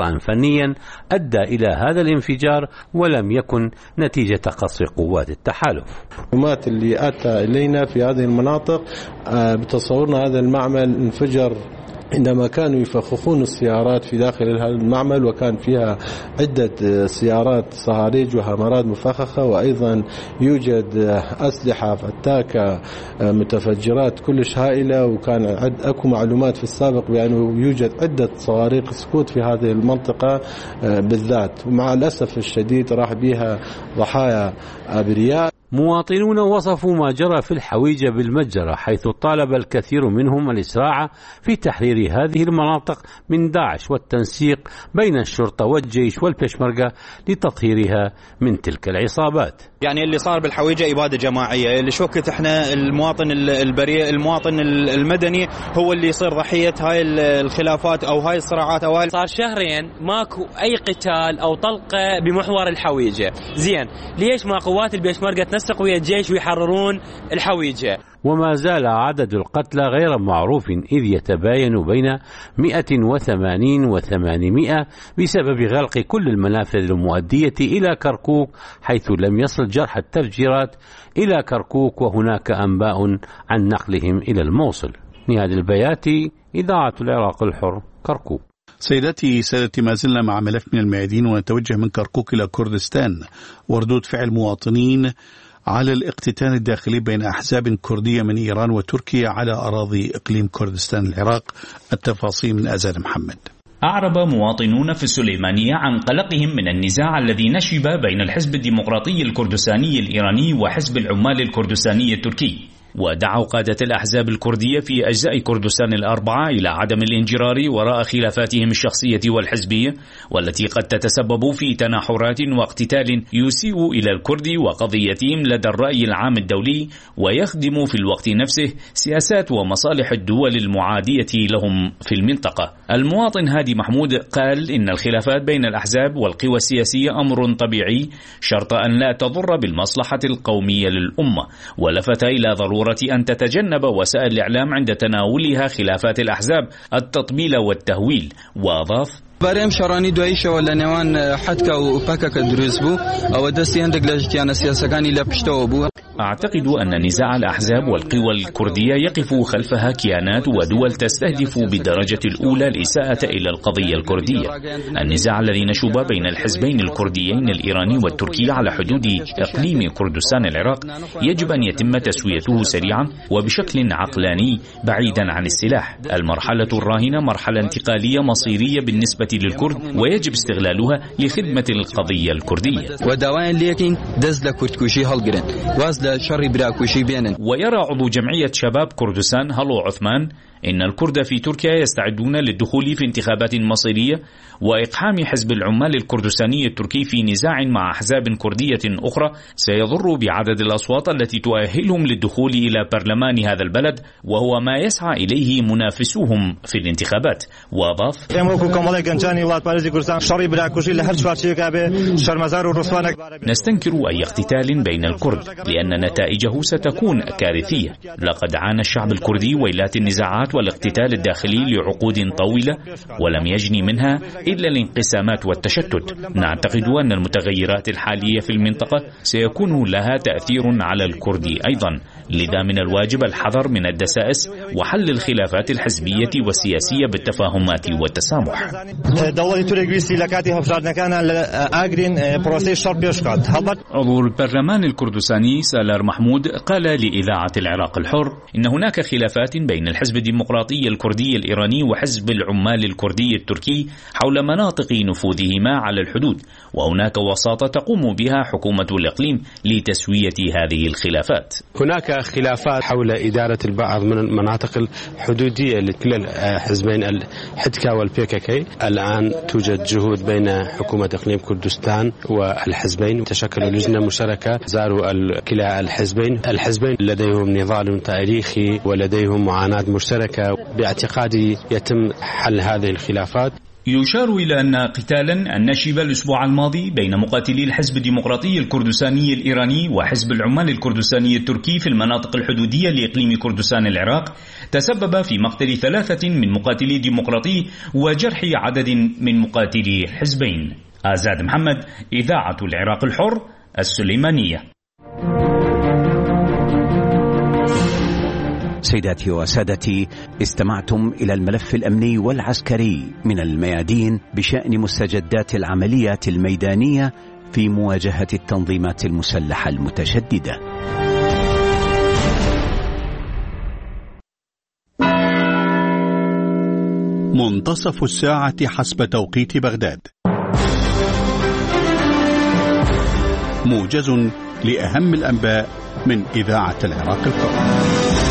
S15: مدنيا أدى إلى هذا الانفجار ولم يكن نتيجة قصف قوات التحالف.
S17: المعلومات اللي أتى إلينا في هذه المناطق بتصورنا هذا المعمل انفجر عندما كانوا يفخخون السيارات في داخل المعمل، وكان فيها عدة سيارات صهاريج وهامرات مفخخة، وأيضا يوجد أسلحة فتاكة متفجرات كلش هائلة، وكان أكو معلومات في السابق بأنه يوجد عدة صواريخ سقوط في هذه المنطقة بالذات، ومع الأسف الشديد راح بها ضحايا أبرياء.
S15: مواطنون وصفوا ما جرى في الحويجة بالمجزرة، حيث طالب الكثير منهم الإسراع في تحرير هذه المناطق من داعش والتنسيق بين الشرطة والجيش والبشمركة لتطهيرها من تلك العصابات.
S18: يعني اللي صار بالحويجة إبادة جماعية، اللي شوكت احنا المواطن البريء المواطن المدني هو اللي يصير ضحية هاي الخلافات أو هاي الصراعات. أو
S19: صار شهرين ماكو أي قتال أو طلقة بمحور الحويجة. زين ليش ما قوات البشمركة تنسق ويا الجيش ويحررون الحويجة؟
S15: وما زال عدد القتلى غير معروف، إذ يتباين بين مئة وثمانين وثمانمائة بسبب غلق كل المنافذ المؤدية إلى كركوك، حيث لم يصل جرح التفجيرات إلى كركوك، وهناك أنباء عن نقلهم إلى الموصل. نهاد البياتي، إذاعة العراق الحر، كركوك.
S1: سيداتي سادتي، ما زلنا مع ملف من الميادين، ونتوجه من كركوك إلى كردستان وردود فعل مواطنين على الاقتتال الداخلي بين أحزاب كردية من إيران وتركيا على أراضي إقليم كردستان العراق. التفاصيل من أزال محمد.
S20: أعرب مواطنون في السليمانية عن قلقهم من النزاع الذي نشب بين الحزب الديمقراطي الكردستاني الإيراني وحزب العمال الكردستاني التركي، ودعوا قادة الأحزاب الكردية في أجزاء كردستان الأربعة إلى عدم الانجرار وراء خلافاتهم الشخصية والحزبية، والتي قد تتسبب في تناحرات واقتتال يسيء إلى الكرد وقضيتهم لدى الرأي العام الدولي، ويخدم في الوقت نفسه سياسات ومصالح الدول المعادية لهم في المنطقة. المواطن هادي محمود قال إن الخلافات بين الأحزاب والقوى السياسية أمر طبيعي، شرط أن لا تضر بالمصلحة القومية للأمة، ولفت إلى ضرورة أن تتجنب وسائل الإعلام عند تناولها خلافات الأحزاب التطبيل والتهويل. وأضاف:
S21: برام شرانی دویش ولی نوان حد کو پاک کدروز بو او دستی عندك لجتيان سياسكاني لا بشتو بو.
S20: أعتقد أن نزاع الأحزاب والقوى الكردية يقف خلفها كيانات ودول تستهدف بالدرجة الأولى الإساءة إلى القضية الكردية. النزاع الذي نشب بين الحزبين الكرديين الإيراني والتركي على حدود إقليم كردستان العراق يجب أن يتم تسويته سريعا وبشكل عقلاني بعيدا عن السلاح. المرحلة الراهنة مرحلة انتقالية مصيرية بالنسبة للكرد، ويجب استغلالها لخدمة القضية الكردية. ويرى عضو جمعية شباب كردستان هلو عثمان إن الكرد في تركيا يستعدون للدخول في انتخابات مصيرية وإقحام حزب العمال الكردستاني التركي في نزاع مع أحزاب كردية أخرى سيضر بعدد الأصوات التي تؤهلهم للدخول إلى برلمان هذا البلد، وهو ما يسعى إليه منافسوهم في الانتخابات. وأضاف: نستنكر أي اقتتال بين الكرد لأن نتائجه ستكون كارثية. لقد عانى الشعب الكردي ويلات النزاعات والاقتتال الداخلي لعقود طويلة، ولم يجني منها إلا الانقسامات والتشتت. نعتقد أن المتغيرات الحالية في المنطقة سيكون لها تأثير على الكرد أيضا، لذا من الواجب الحذر من الدسائس وحل الخلافات الحزبية والسياسية بالتفاهمات والتسامح. عضو البرلمان الكردستاني سالار محمود قال لإذاعة العراق الحر إن هناك خلافات بين الحزب الديمقراطي الكردي الإيراني وحزب العمال الكردي التركي حول مناطق نفوذهما على الحدود، وهناك وساطة تقوم بها حكومة الإقليم لتسوية هذه الخلافات.
S22: هناك خلافات حول إدارة البعض من المناطق الحدودية لكل الحزبين الحدكا والبيككي. الآن توجد جهود بين حكومة إقليم كردستان والحزبين، تشكلوا لجنة مشتركة زاروا كلا الحزبين. الحزبين لديهم نضال تاريخي ولديهم معاناة مشتركة، باعتقادي يتم حل هذه الخلافات.
S20: يشار إلى أن قتالا نشب الأسبوع الماضي بين مقاتلي الحزب الديمقراطي الكردستاني الإيراني وحزب العمال الكردستاني التركي في المناطق الحدودية لإقليم كردستان العراق تسبب في مقتل ثلاثة من مقاتلي الديمقراطي وجرح عدد من مقاتلي الحزبين. آزاد محمد، إذاعة العراق الحر، السليمانية.
S5: سيداتي وسادتي، استمعتم إلى الملف الأمني والعسكري من الميادين بشأن مستجدات العمليات الميدانية في مواجهة التنظيمات المسلحة المتشددة.
S1: منتصف الساعة حسب توقيت بغداد. موجز لأهم الأنباء من إذاعة العراق الحر.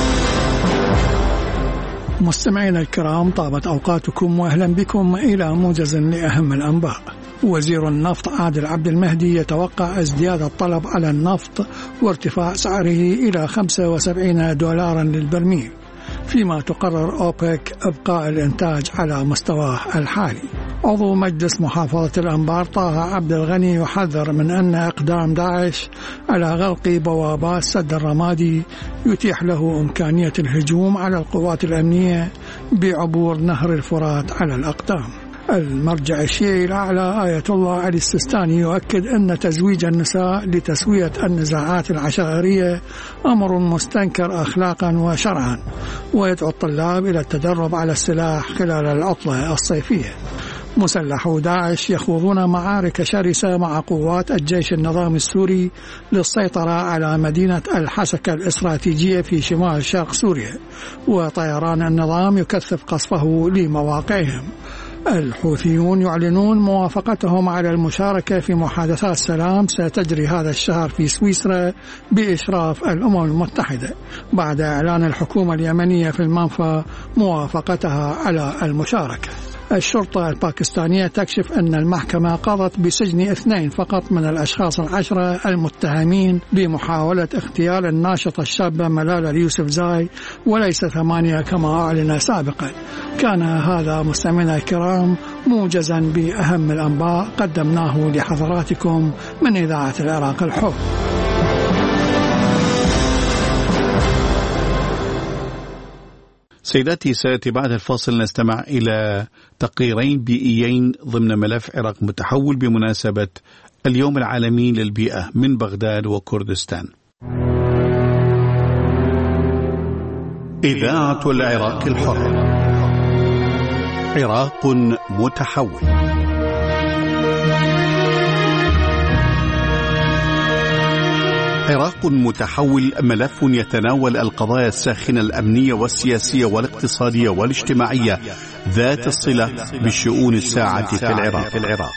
S3: مستمعينا الكرام، طابت أوقاتكم وأهلا بكم إلى موجز لأهم الأنباء. وزير النفط عادل عبد المهدي يتوقع ازدياد الطلب على النفط وارتفاع سعره إلى خمسة وسبعين دولارا للبرميل، فيما تقرر أوبك إبقاء الإنتاج على مستواه الحالي. عضو مجلس محافظة الأنبار طه عبد الغني يحذر من أن إقدام داعش على غلق بوابات سد الرمادي يتيح له إمكانية الهجوم على القوات الأمنية بعبور نهر الفرات على الأقدام. المرجع الشيعي الأعلى آية الله علي السيستاني يؤكد أن تزويج النساء لتسوية النزاعات العشائرية أمر مستنكر أخلاقا وشرعا، ويدعو الطلاب إلى التدرب على السلاح خلال العطلة الصيفية. مسلحو داعش يخوضون معارك شرسة مع قوات الجيش النظامي السوري للسيطرة على مدينة الحسكة الاستراتيجية في شمال شرق سوريا، وطيران النظام يكثف قصفه لمواقعهم. الحوثيون يعلنون موافقتهم على المشاركة في محادثات سلام ستجري هذا الشهر في سويسرا بإشراف الأمم المتحدة، بعد إعلان الحكومة اليمنية في المنفى موافقتها على المشاركة. الشرطة الباكستانية تكشف أن المحكمة قضت بسجن اثنين فقط من الأشخاص العشرة المتهمين بمحاولة اغتيال الناشطة الشابة ملالة اليوسفزاي، وليس ثمانية كما أعلن سابقا. كان هذا مستمعينا الكرام موجزا بأهم الأنباء قدمناه لحضراتكم من إذاعة العراق الحر.
S1: سيداتي سيأتي بعد الفاصل نستمع إلى تقريرين بيئيين ضمن ملف عراق متحول بمناسبة اليوم العالمي للبيئة من بغداد وكردستان. إذاعة العراق الحر، عراق متحول. عراق متحول ملف يتناول القضايا الساخنة الأمنية والسياسية والاقتصادية والاجتماعية ذات الصلة بالشؤون الساعة في العراق. العراق.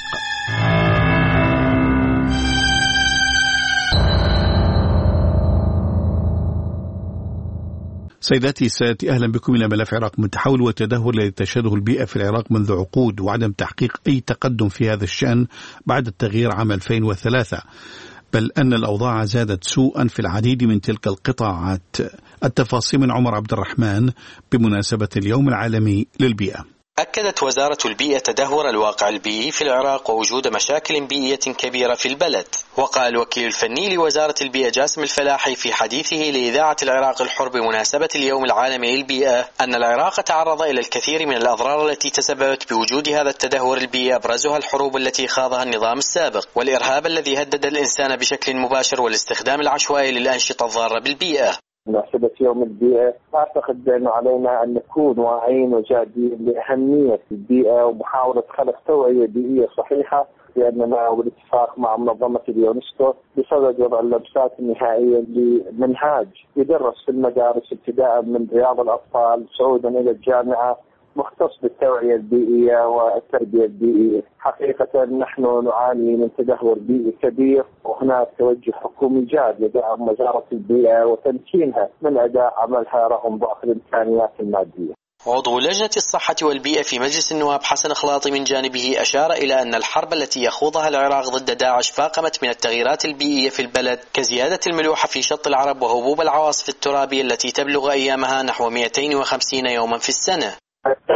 S1: سيداتي سادتي، أهلا بكم إلى ملف عراق متحول والتدهور الذي تشهده البيئة في العراق منذ عقود وعدم تحقيق أي تقدم في هذا الشأن بعد التغيير عام ألفين وثلاثة، بل أن الأوضاع زادت سوءا في العديد من تلك القطاعات. التفاصيل من عمر عبد الرحمن بمناسبة اليوم العالمي للبيئة.
S4: أكدت وزارة البيئة تدهور الواقع البيئي في العراق ووجود مشاكل بيئية كبيرة في البلد. وقال الوكيل الفني لوزارة البيئة جاسم الفلاحي في حديثه لإذاعة العراق الحر بمناسبة اليوم العالمي للبيئة أن العراق تعرض إلى الكثير من الأضرار التي تسببت بوجود هذا التدهور البيئي، أبرزها الحروب التي خاضها النظام السابق والإرهاب الذي هدد الإنسان بشكل مباشر والاستخدام العشوائي للأنشطة الضارة بالبيئة.
S23: بمناسبة يوم البيئة أعتقد أنه علينا أن نكون واعيين وجادين لأهمية البيئة ومحاولة خلق توعية بيئية صحيحة، لأننا بالاتفاق مع منظمة اليونسكو بصدد وضع اللمسات النهائية لمنهاج يدرس في المدارس ابتداء من رياض الأطفال صعودا إلى الجامعة مختص بالتوعية البيئية والتربية البيئية. حقيقة نحن نعاني من تدهور بيئي كبير، وهناك توجه حكومي جاد لدعم وزارة البيئة وتمكينها من أداء عملها رغم ضعف الإمكانيات المادية.
S4: عضو لجنة الصحة والبيئة في مجلس النواب حسن خلاطي من جانبه أشار إلى أن الحرب التي يخوضها العراق ضد داعش فاقمت من التغييرات البيئية في البلد كزيادة الملوحة في شط العرب وهبوب العواصف الترابية التي تبلغ أيامها نحو مئتين وخمسين يوما في السنة.
S23: التحدي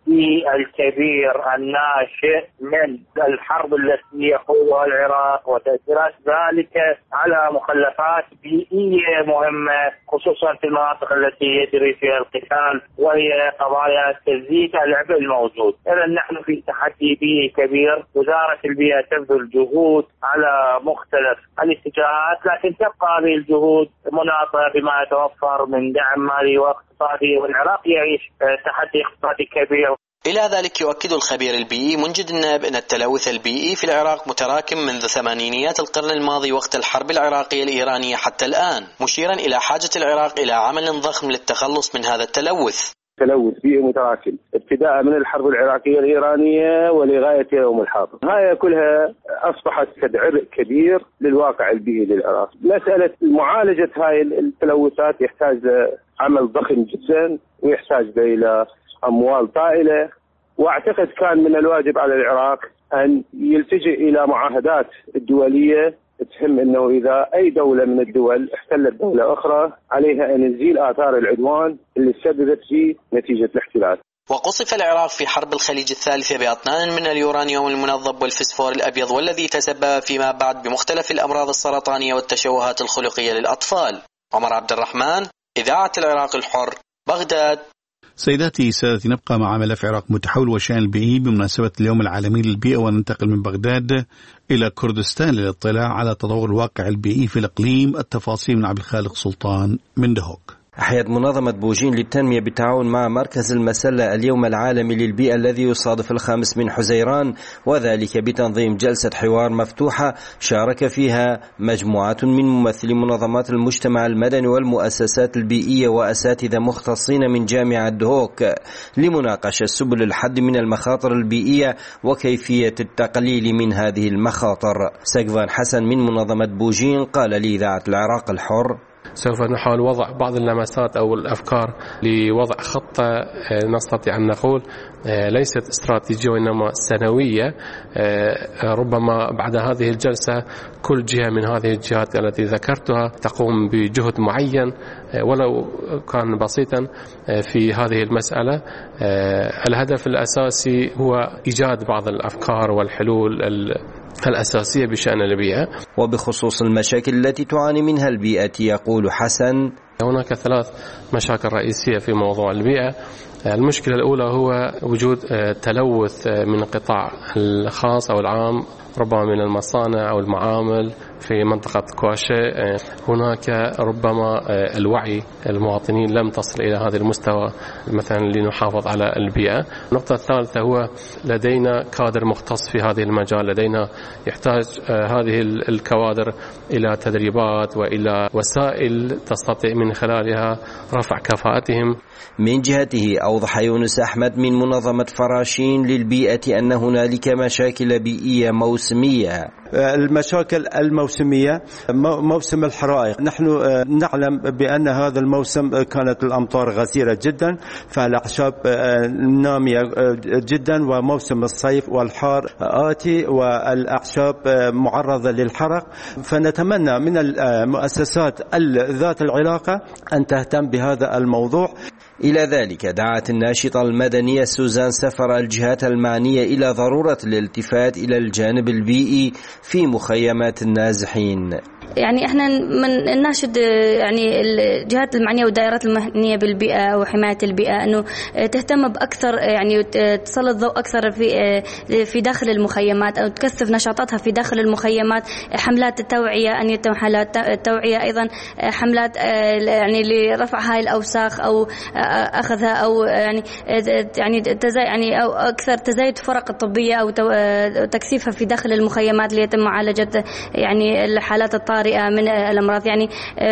S23: التحدي الكبير الناشئ من الحرب التي يخوضها العراق وتأثيرات ذلك على مخلفات بيئية مهمة خصوصا في المناطق التي يجري فيها القتال وهي قضايا تزييد العبء الموجود. إذا نحن في تحدي بيئي كبير، وزارة البيئة تبذل جهود على مختلف الاتجاهات، لكن تبقى هذه الجهود مناطة بما يتوفر من دعم مالي واقتصادي، والعراق يعيش تحدي اقتصادي كبير.
S4: إلى ذلك يؤكد الخبير البيئي منجد الناب أن التلوث البيئي في العراق متراكم منذ ثمانينيات القرن الماضي وقت الحرب العراقية الإيرانية حتى الآن، مشيرا إلى حاجة العراق إلى عمل ضخم للتخلص من هذا التلوث.
S23: تلوث بيئي متراكم ابتداء من الحرب العراقية الإيرانية ولغاية يوم الحاضر، هاي كلها أصبحت عبء كبير للواقع البيئي للعراق. مسألة معالجة هاي التلوثات يحتاج عمل ضخم جدا ويحتاج إلى أموال طائلة، وأعتقد كان من الواجب على العراق أن يلتجئ إلى معاهدات الدولية تهم أنه إذا أي دولة من الدول احتلت دولة أخرى عليها أن تزيل آثار العدوان اللي تسببت فيه نتيجة الاحتلال.
S4: وقصف العراق في حرب الخليج الثالثة بأطنان من اليورانيوم المنظم والفسفور الأبيض، والذي تسبب فيما بعد بمختلف الأمراض السرطانية والتشوهات الخلقية للأطفال. عمر عبد الرحمن، إذاعة العراق الحر، بغداد.
S1: سيداتي سادتي، نبقى مع ملف عراق متحول والشأن البيئي بمناسبة اليوم العالمي للبيئة، وننتقل من بغداد إلى كردستان للاطلاع على تطور الواقع البيئي في الإقليم. التفاصيل من عبد الخالق سلطان من دهوك.
S6: أحيت منظمة بوجين للتنمية بالتعاون مع مركز المسلة اليوم العالمي للبيئة الذي يصادف الخامس من حزيران، وذلك بتنظيم جلسة حوار مفتوحة شارك فيها مجموعة من ممثلي منظمات المجتمع المدني والمؤسسات البيئية وأساتذة مختصين من جامعة دهوك لمناقشة سبل الحد من المخاطر البيئية وكيفية التقليل من هذه المخاطر. سقفان حسن من منظمة بوجين قال لإذاعة العراق الحر:
S7: سوف نحاول وضع بعض اللمسات أو الأفكار لوضع خطة نستطيع أن نقول ليست استراتيجية وإنما سنوية. ربما بعد هذه الجلسة كل جهة من هذه الجهات التي ذكرتها تقوم بجهد معين ولو كان بسيطا في هذه المسألة. الهدف الأساسي هو إيجاد بعض الأفكار والحلول الأساسية بشأن البيئة.
S6: وبخصوص المشاكل التي تعاني منها البيئة يقول حسن:
S7: هناك ثلاث مشاكل رئيسية في موضوع البيئة. المشكلة الأولى هو وجود تلوث من القطاع الخاص أو العام، ربما من المصانع أو المعامل في منطقة كواشي. هناك ربما الوعي المواطنين لم تصل إلى هذا المستوى مثلا لنحافظ على البيئة. النقطة الثالثة هو لدينا كادر مختص في هذه المجال، لدينا يحتاج هذه الكوادر إلى تدريبات وإلى وسائل تستطيع من خلالها رفع كفاءتهم.
S6: من جهته أوضح يونس أحمد من منظمة فراشين للبيئة أن هنالك مشاكل بيئية موسمية.
S8: المشاكل الموسمية موسم الحرائق، نحن نعلم بأن هذا الموسم كانت الأمطار غزيرة جدا فالأعشاب نامية جدا، وموسم الصيف والحار آتي والأعشاب معرضة للحرق، فنتمنى من المؤسسات ذات العلاقة أن تهتم بهذا الموضوع.
S6: إلى ذلك دعت الناشطة المدنية سوزان سفر الجهات المعنية إلى ضرورة الالتفات إلى الجانب البيئي في مخيمات النازحين.
S24: يعني احنا من نناشد يعني الجهات المعنيه والدائرات المعنيه بالبيئه وحمايه البيئه انه تهتم باكثر، يعني تسلط ضوء اكثر في في داخل المخيمات او تكثف نشاطاتها في داخل المخيمات، حملات التوعيه، ان يتم حملات التوعيه، ايضا حملات يعني لرفع هاي الاوساخ او اخذها او يعني يعني تزايد يعني او اكثر تزايد فرق الطبيه او تكثيفها في داخل المخيمات ليتم معالجه يعني الحالات الطارئه من الأمراض. يعني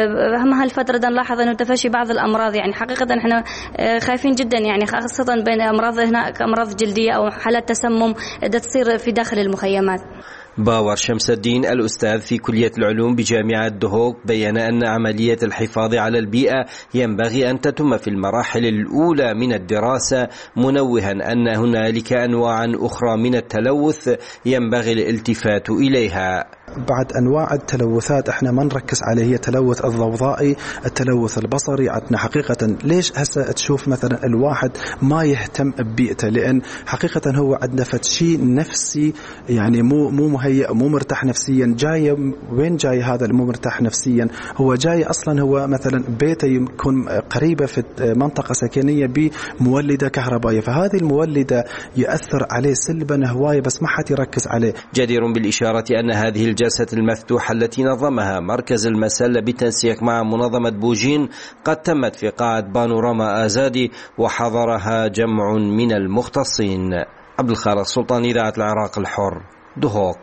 S24: هم هالفترة نلاحظ أنه تفشي بعض الأمراض، يعني حقيقة احنا خايفين جدا، يعني خاصة بين أمراض هناك أمراض جلدية أو حالات تسمم تصير في داخل المخيمات.
S6: باور شمس الدين الأستاذ في كلية العلوم بجامعة دهوك بيّن أن عملية الحفاظ على البيئة ينبغي أن تتم في المراحل الأولى من الدراسة، منوها أن هنالك أنواعا أخرى من التلوث ينبغي الالتفات إليها.
S10: بعد أنواع التلوثات احنا ما نركز عليه، هي تلوث الضوضائي، التلوث البصري. عندنا حقيقة ليش هسه تشوف مثلا الواحد ما يهتم ببيئته؟ لأن حقيقة هو عندنا شيء نفسي، يعني مو مو مهيئ، مو مرتاح نفسيا. جاي وين جاي هذا المو مرتاح نفسيا؟ هو جاي أصلا هو مثلا بيته يكون قريبة في منطقة سكنية بمولدة كهربائية، فهذه المولدة يأثر عليه سلبا هواية بس ما حد يركز عليه.
S6: جدير بالإشارة أن هذه الجلسة المفتوحة التي نظمها مركز المسلة بالتنسيق مع منظمة بوجين قد تمت في قاعة بانوراما آزادي وحضرها جمع من المختصين. عبد الخالق سلطان، إذاعة العراق الحر، دهوك.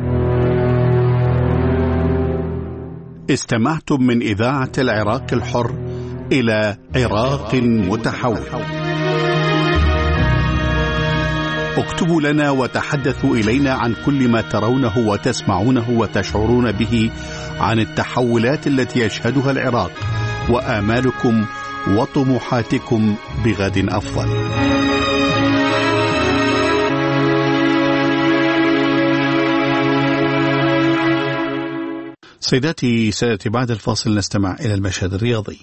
S1: استمعتم من إذاعة العراق الحر إلى عراق متحول. اكتبوا لنا وتحدثوا إلينا عن كل ما ترونه وتسمعونه وتشعرون به عن التحولات التي يشهدها العراق وآمالكم وطموحاتكم بغد أفضل. سيداتي سادتي، بعد الفاصل نستمع إلى المشهد الرياضي.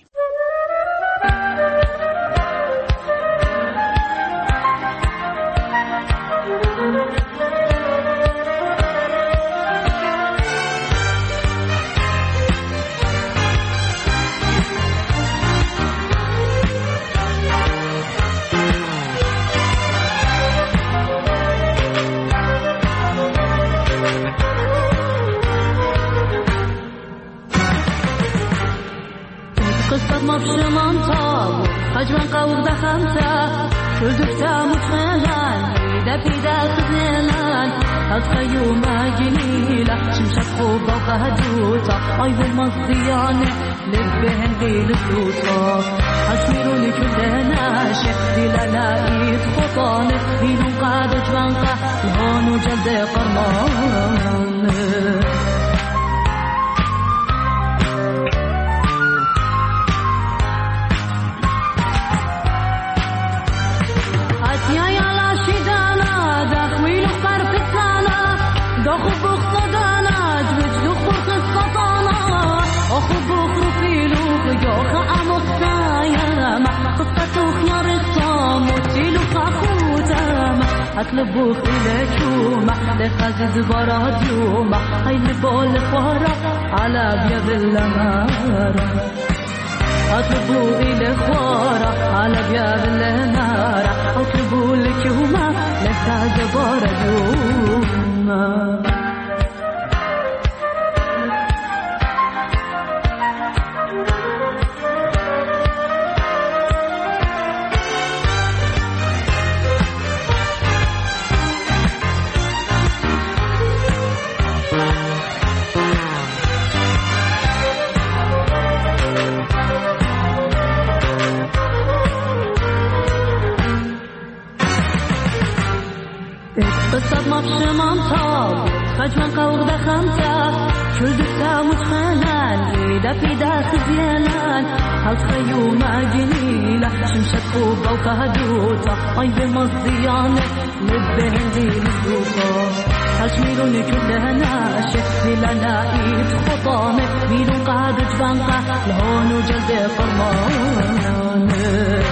S11: أطلبوك إليك يومه لخزز براد يومه هاي نبول خورة على بيض النار. أطلبوا إليك خورة على بيض النار. أطلبوا لك يومه لخزز براد يومه. قصة مفش منطاب خجمن قور دخمتا شل دكتا متخنان إيدا في داخل زيانان هالخيوم جميلة شمشت خوبة وكهدوتا أي بمضيانة نبهن دي للدوطة هالشميلوني كلها ناشف لنا إيد خطانة ميلون قادة جبانقة لهون وجلد فرمانة.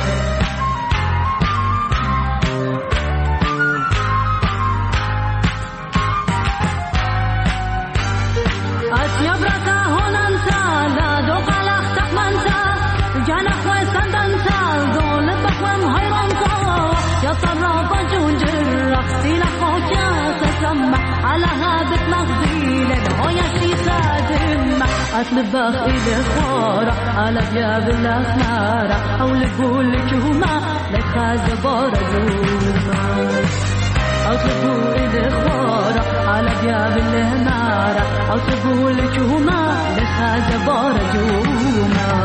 S11: على هذا مغزيل هويا شي سادم أطلبخ إلى خورة على بياب الأسمارة حول بقولك هما لك خاز باردوما. أطلبوا إلى خورة على بياب الأسمارة أطلبوا لك هما لك خاز باردوما.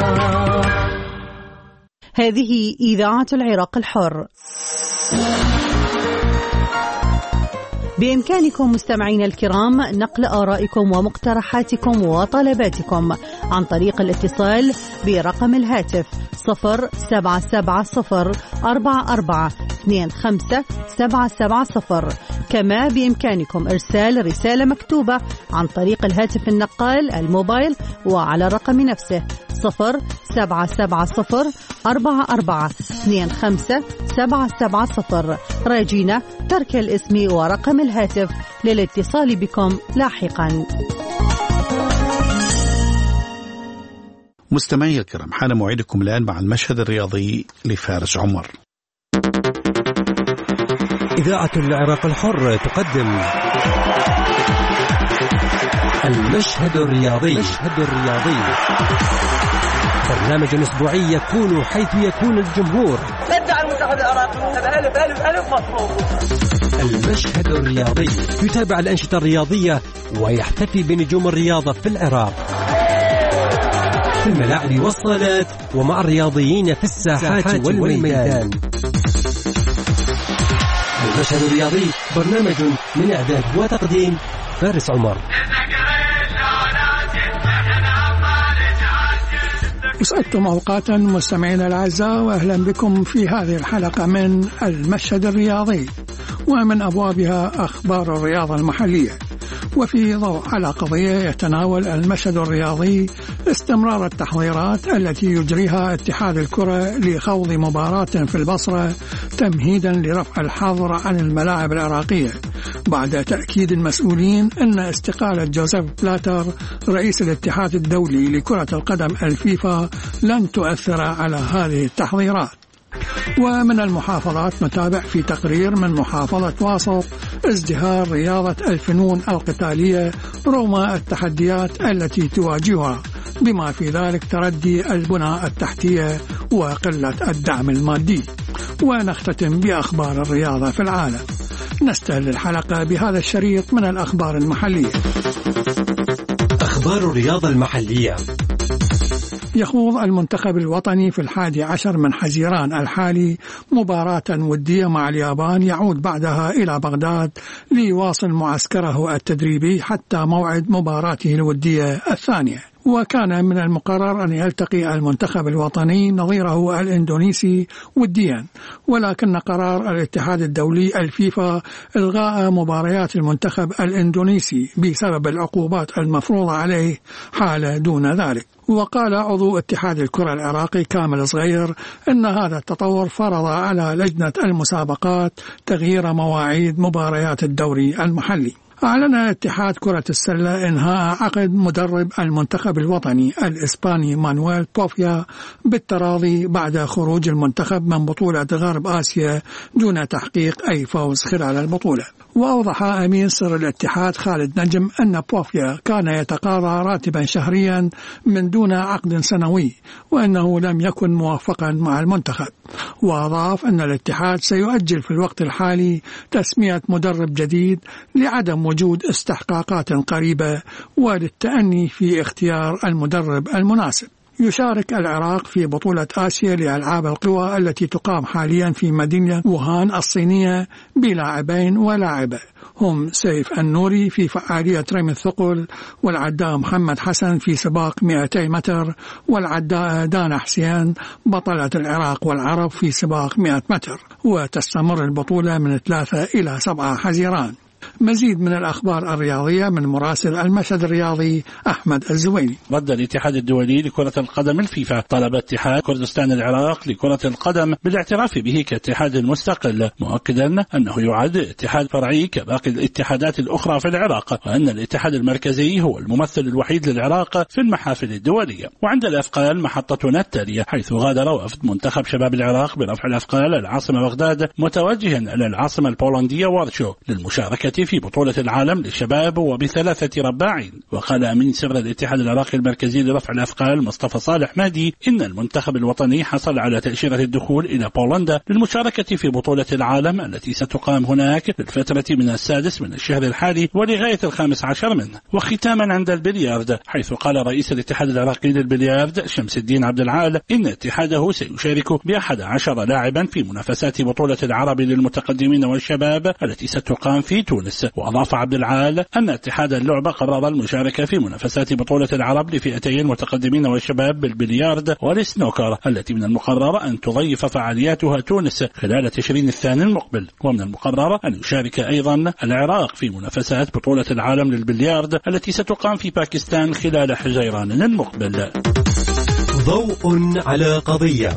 S2: هذه إذاعة العراق الحر. بإمكانكم مستمعينا الكرام نقل آرائكم ومقترحاتكم وطلباتكم عن طريق الاتصال برقم الهاتف صفر سبعة سبعة صفر أربعة أربعة اثنين خمسة سبعة سبعة صفر. كما بإمكانكم إرسال رسالة مكتوبة عن طريق الهاتف النقال الموبايل وعلى الرقم نفسه صفر سبعة سبعة صفر أربعة أربعة اثنين خمسة سبعة سبعة صفر. راجينا ترك الاسم ورقم الهاتف للاتصال بكم لاحقا.
S1: مستمعي الكرام، حان موعدكم الآن مع المشهد الرياضي لفارس عمر.
S9: إذاعة العراق الحر تقدم المشهد الرياضي. المشهد الرياضي برنامج أسبوعي يكون حيث يكون الجمهور.
S12: شجع المنتخب العراقي ألف ألف ألف مطلوب.
S9: المشهد الرياضي يتابع الأنشطة الرياضية ويحتفي بنجوم الرياضة في العراق في الملاعب والصالات ومع الرياضيين في الساحات والميدان. المشهد الرياضي برنامج من إعداد وتقديم فارس عمر.
S3: أسعدتم أوقاتا مستمعينا الأعزاء، وأهلا بكم في هذه الحلقة من المشهد الرياضي، ومن أبوابها أخبار الرياضة المحلية. وفي ضوء على قضية يتناول المشهد الرياضي استمرار التحضيرات التي يجريها اتحاد الكرة لخوض مباراة في البصرة تمهيدا لرفع الحظر عن الملاعب العراقية، بعد تأكيد المسؤولين أن استقالة جوزيف بلاتر رئيس الاتحاد الدولي لكرة القدم الفيفا لن تؤثر على هذه التحضيرات. ومن المحافظات نتابع في تقرير من محافظة واسط ازدهار رياضة الفنون القتالية رغم التحديات التي تواجهها، بما في ذلك تردي البنى التحتية وقلة الدعم المادي. ونختتم بأخبار الرياضة في العالم. نستهل الحلقة بهذا الشريط من الأخبار المحلية.
S9: أخبار الرياضة المحلية.
S3: يخوض المنتخب الوطني في الحادي عشر من حزيران الحالي مباراة ودية مع اليابان، يعود بعدها إلى بغداد ليواصل معسكره التدريبي حتى موعد مباراته الودية الثانية. وكان من المقرر أن يلتقي المنتخب الوطني نظيره الإندونيسي وديا، ولكن قرار الاتحاد الدولي الفيفا إلغاء مباريات المنتخب الإندونيسي بسبب العقوبات المفروضة عليه حال دون ذلك. وقال عضو اتحاد الكرة العراقي كامل صغير أن هذا التطور فرض على لجنة المسابقات تغيير مواعيد مباريات الدوري المحلي. أعلن اتحاد كرة السلة إنهاء عقد مدرب المنتخب الوطني الإسباني مانويل بوفيا بالتراضي بعد خروج المنتخب من بطولة غرب آسيا دون تحقيق أي فوز خلال البطولة. وأوضح أمين سر الاتحاد خالد نجم أن بوفيا كان يتقاضى راتبا شهريا من دون عقد سنوي، وأنه لم يكن موافقا مع المنتخب. وأضاف أن الاتحاد سيؤجل في الوقت الحالي تسمية مدرب جديد لعدم وجود استحقاقات قريبة وللتأني في اختيار المدرب المناسب. يشارك العراق في بطولة آسيا لألعاب القوى التي تقام حاليا في مدينة ووهان الصينية بلاعبين ولاعبة، هم سيف النوري في فعالية رمي الثقل، والعداء محمد حسن في سباق مئتي متر، والعداء دانا حسين بطلة العراق والعرب في سباق مئة متر. وتستمر البطولة من ثلاثة إلى سبعة حزيران. مزيد من الأخبار الرياضية من مراسل المشهد الرياضي أحمد الزويني.
S13: رد الاتحاد الدولي لكرة القدم الفيفا طلب اتحاد كردستان العراق لكرة القدم بالاعتراف به كاتحاد مستقل، مؤكدا أنه يعد اتحاد فرعي كباقي الاتحادات الأخرى في العراق، وأن الاتحاد المركزي هو الممثل الوحيد للعراق في المحافل الدولية. وعند الأثقال محطتنا التالية، حيث غادر وفد منتخب شباب العراق برفع الأثقال العاصمة بغداد متوجها إلى العاصمة البولندية وارشو للمشاركة في بطولة العالم للشباب وبثلاثة رباعين. وقال أمين سر الاتحاد العراقي المركزي لرفع الأثقال مصطفى صالح مادي إن المنتخب الوطني حصل على تأشيرة الدخول إلى بولندا للمشاركة في بطولة العالم التي ستقام هناك للفترة من السادس من الشهر الحالي ولغاية الخامس عشر منه. وختاما عند البلياردو، حيث قال رئيس الاتحاد العراقي للبلياردو شمس الدين عبد العال إن اتحاده سيشارك بأحد عشر لاعبا في منافسات بطولة العرب للمتقدمين والشباب التي ستقام في تونس. تونس. وأضاف عبد العال أن اتحاد اللعبة قرر المشاركة في منافسات بطولة العرب لفئتي المتقدمين والشباب بالبليارد والسنوكر، التي من المقرر أن تضيف فعالياتها تونس خلال تشرين الثاني المقبل. ومن المقرر أن يشارك أيضا العراق في منافسات بطولة العالم للبليارد التي ستقام في باكستان خلال حزيران المقبل.
S9: ضوء على قضية.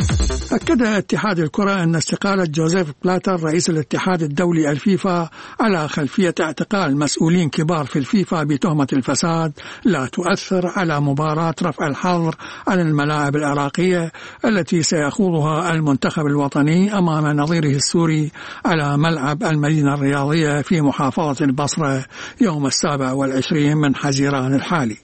S3: أكد اتحاد الكرة أن استقالة جوزيف بلاتر رئيس الاتحاد الدولي الفيفا على خلفية اعتقال مسؤولين كبار في الفيفا بتهمة الفساد لا تؤثر على مباراة رفع الحظر عن الملاعب العراقية التي سيخوضها المنتخب الوطني أمام نظيره السوري على ملعب المدينة الرياضية في محافظة البصرة يوم السابع والعشرين من حزيران الحالي.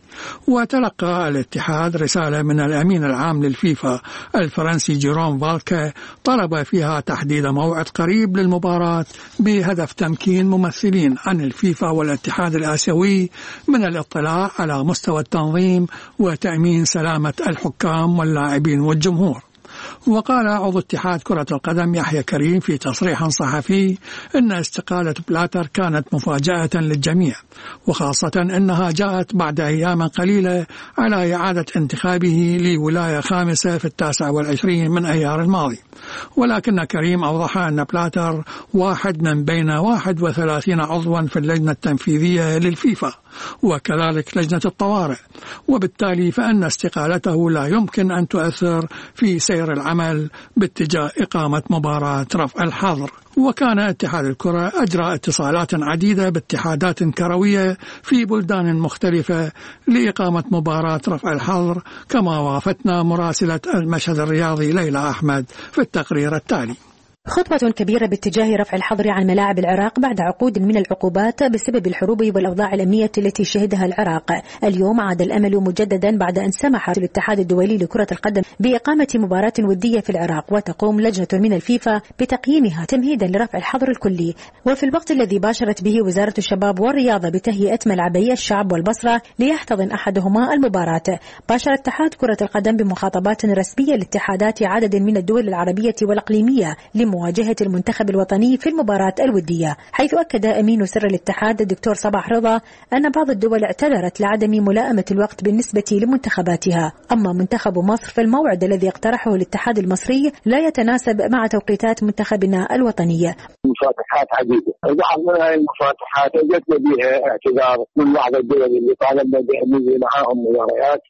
S3: وتلقى الاتحاد رسالة من الأمين العام للفيفا الفرنسي جيروم فالكا طلب فيها تحديد موعد قريب للمباراة بهدف تمكين ممثلين عن الفيفا والاتحاد الآسيوي من الاطلاع على مستوى التنظيم وتأمين سلامة الحكام واللاعبين والجمهور. وقال عضو اتحاد كرة القدم يحيى كريم في تصريح صحفي أن استقالة بلاتر كانت مفاجأة للجميع، وخاصة أنها جاءت بعد أيام قليلة على إعادة انتخابه لولاية خامسة في التاسع والعشرين من أيار الماضي. ولكن كريم أوضح أن بلاتر واحد من بين واحد وثلاثين عضوا في اللجنة التنفيذية للفيفا وكذلك لجنة الطوارئ، وبالتالي فإن استقالته لا يمكن أن تؤثر في سير العمل باتجاه إقامة مباراة رفع الحظر. وكان اتحاد الكرة أجرى اتصالات عديدة باتحادات كروية في بلدان مختلفة لإقامة مباراة رفع الحظر، كما وافتنا مراسلة المشهد الرياضي ليلى أحمد في التقرير التالي.
S14: خطوة كبيرة باتجاه رفع الحظر عن ملاعب العراق بعد عقود من العقوبات بسبب الحروب والأوضاع الأمنية التي شهدها العراق. اليوم عاد الأمل مجددا بعد أن سمح الاتحاد الدولي لكرة القدم بإقامة مباراة ودية في العراق، وتقوم لجنة من الفيفا بتقييمها تمهيدا لرفع الحظر الكلي. وفي الوقت الذي باشرت به وزارة الشباب والرياضة بتهيئة ملعبي الشعب والبصرة ليحتضن أحدهما المباراة، باشر اتحاد كرة القدم بمخاطبات رسمية لاتحادات عدد من الدول العربية والإقليمية مواجهة المنتخب الوطني في المباراة الودية، حيث أكد أمين سر الاتحاد الدكتور صباح رضا أن بعض الدول اعتذرت لعدم ملائمة الوقت بالنسبة لمنتخباتها. أما منتخب مصر فالموعد الذي اقترحه الاتحاد المصري لا يتناسب مع توقيتات منتخبنا الوطني.
S23: مفاتحات عديدة، بعض من هذه المفاتحات وجدنا بها اعتذار من بعض الدول اللي طالبنا بأن يجي معاهم مباريات،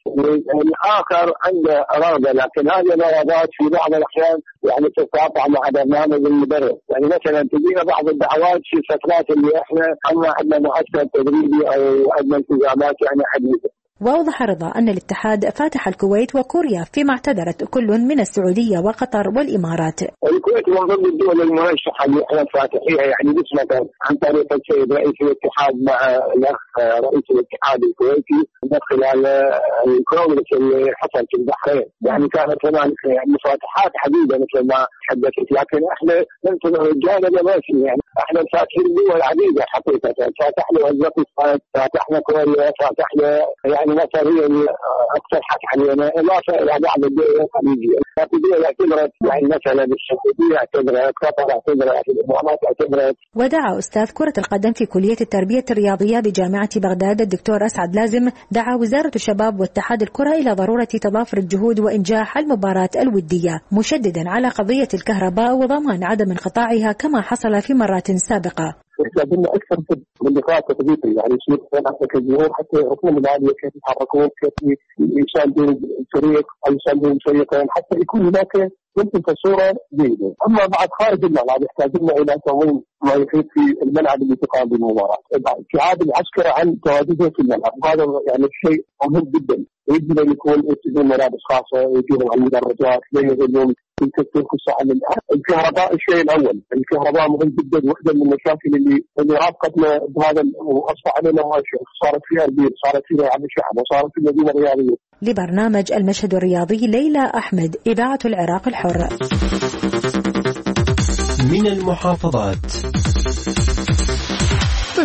S23: والآخر عنده إرادة لكن هذه الإرادات في بعض الأحيان يعني تتقاطع مع برنامج المدرب. يعني مثلا تجينا بعض الدعوات في فترات اللي احنا عندنا معسكر تدريبي او عندنا التزامات يعني حديثة.
S14: وأوضح رضا أن الاتحاد فاتح الكويت وكوريا فيما اعتذرت كل من السعودية وقطر والإمارات.
S23: الكويت من ضمن الدول المرشحة اللي احنا فاتحيها يعني نسبة عن طريق السيد رئيس الاتحاد مع الأخ رئيس الاتحاد الكويتي من خلال الكونغرس اللي حصل في البحرين. يعني كانت هناك مفاتحات عديدة مثل ما حدثت، لكن احنا ننتظر الجانب الرسمي. يعني احنا فاتحين دول عديدة حقيقة، فاتحنا أوزبكستان، فاتحنا كوريا، فاتحنا يعني مصر هي اقترحت علينا اضافه الى بعض الدول الخليجيه، لكن دول اعتبرت يعني مثلا السعوديه اعتبرت، قطر اعتبرت، الامارات اعتبرت.
S14: ودعا استاذ كره القدم في كليه التربيه الرياضيه بجامعه بغداد الدكتور اسعد لازم دعا وزاره الشباب واتحاد الكره الى ضروره تضافر الجهود وانجاح المباراه الوديه، مشددا على قضيه الكهرباء وضمان عدم انقطاعها كما حصل في مرات سابقه.
S23: لازمنا اكثر من لقاء تطبيقي، يعني يصير عندك الجمهور حتى يعرفون اللاعبين كيف يتحركون، كيف يساندون الفريق او يساندون الفريقين، حتى يكون هناك يمكن تصوره جيده. اما بعد خارج الملعب يحتاجون الى تنظيم ما يحيط في الملعب اللي تقام بالمباراه، ابتعاد العسكر عن تواجده في الملعب، وهذا يعني شيء مهم جدا. يجب ان يكون يجون ملابس خاصه، يجون على المدرجات، لا يغلون يكثرون عن الكهرباء. الشيء الاول الكهرباء مهم جدا، واحده من المشاكل اللي اللي رافقتنا بهذا واصبح علينا صارت فيها البير، صارت فيها عن الشعب، وصارت في المدينه الرياضيه.
S14: لبرنامج المشهد الرياضي ليلى احمد، اذاعه العراق الحر.
S9: من المحافظات.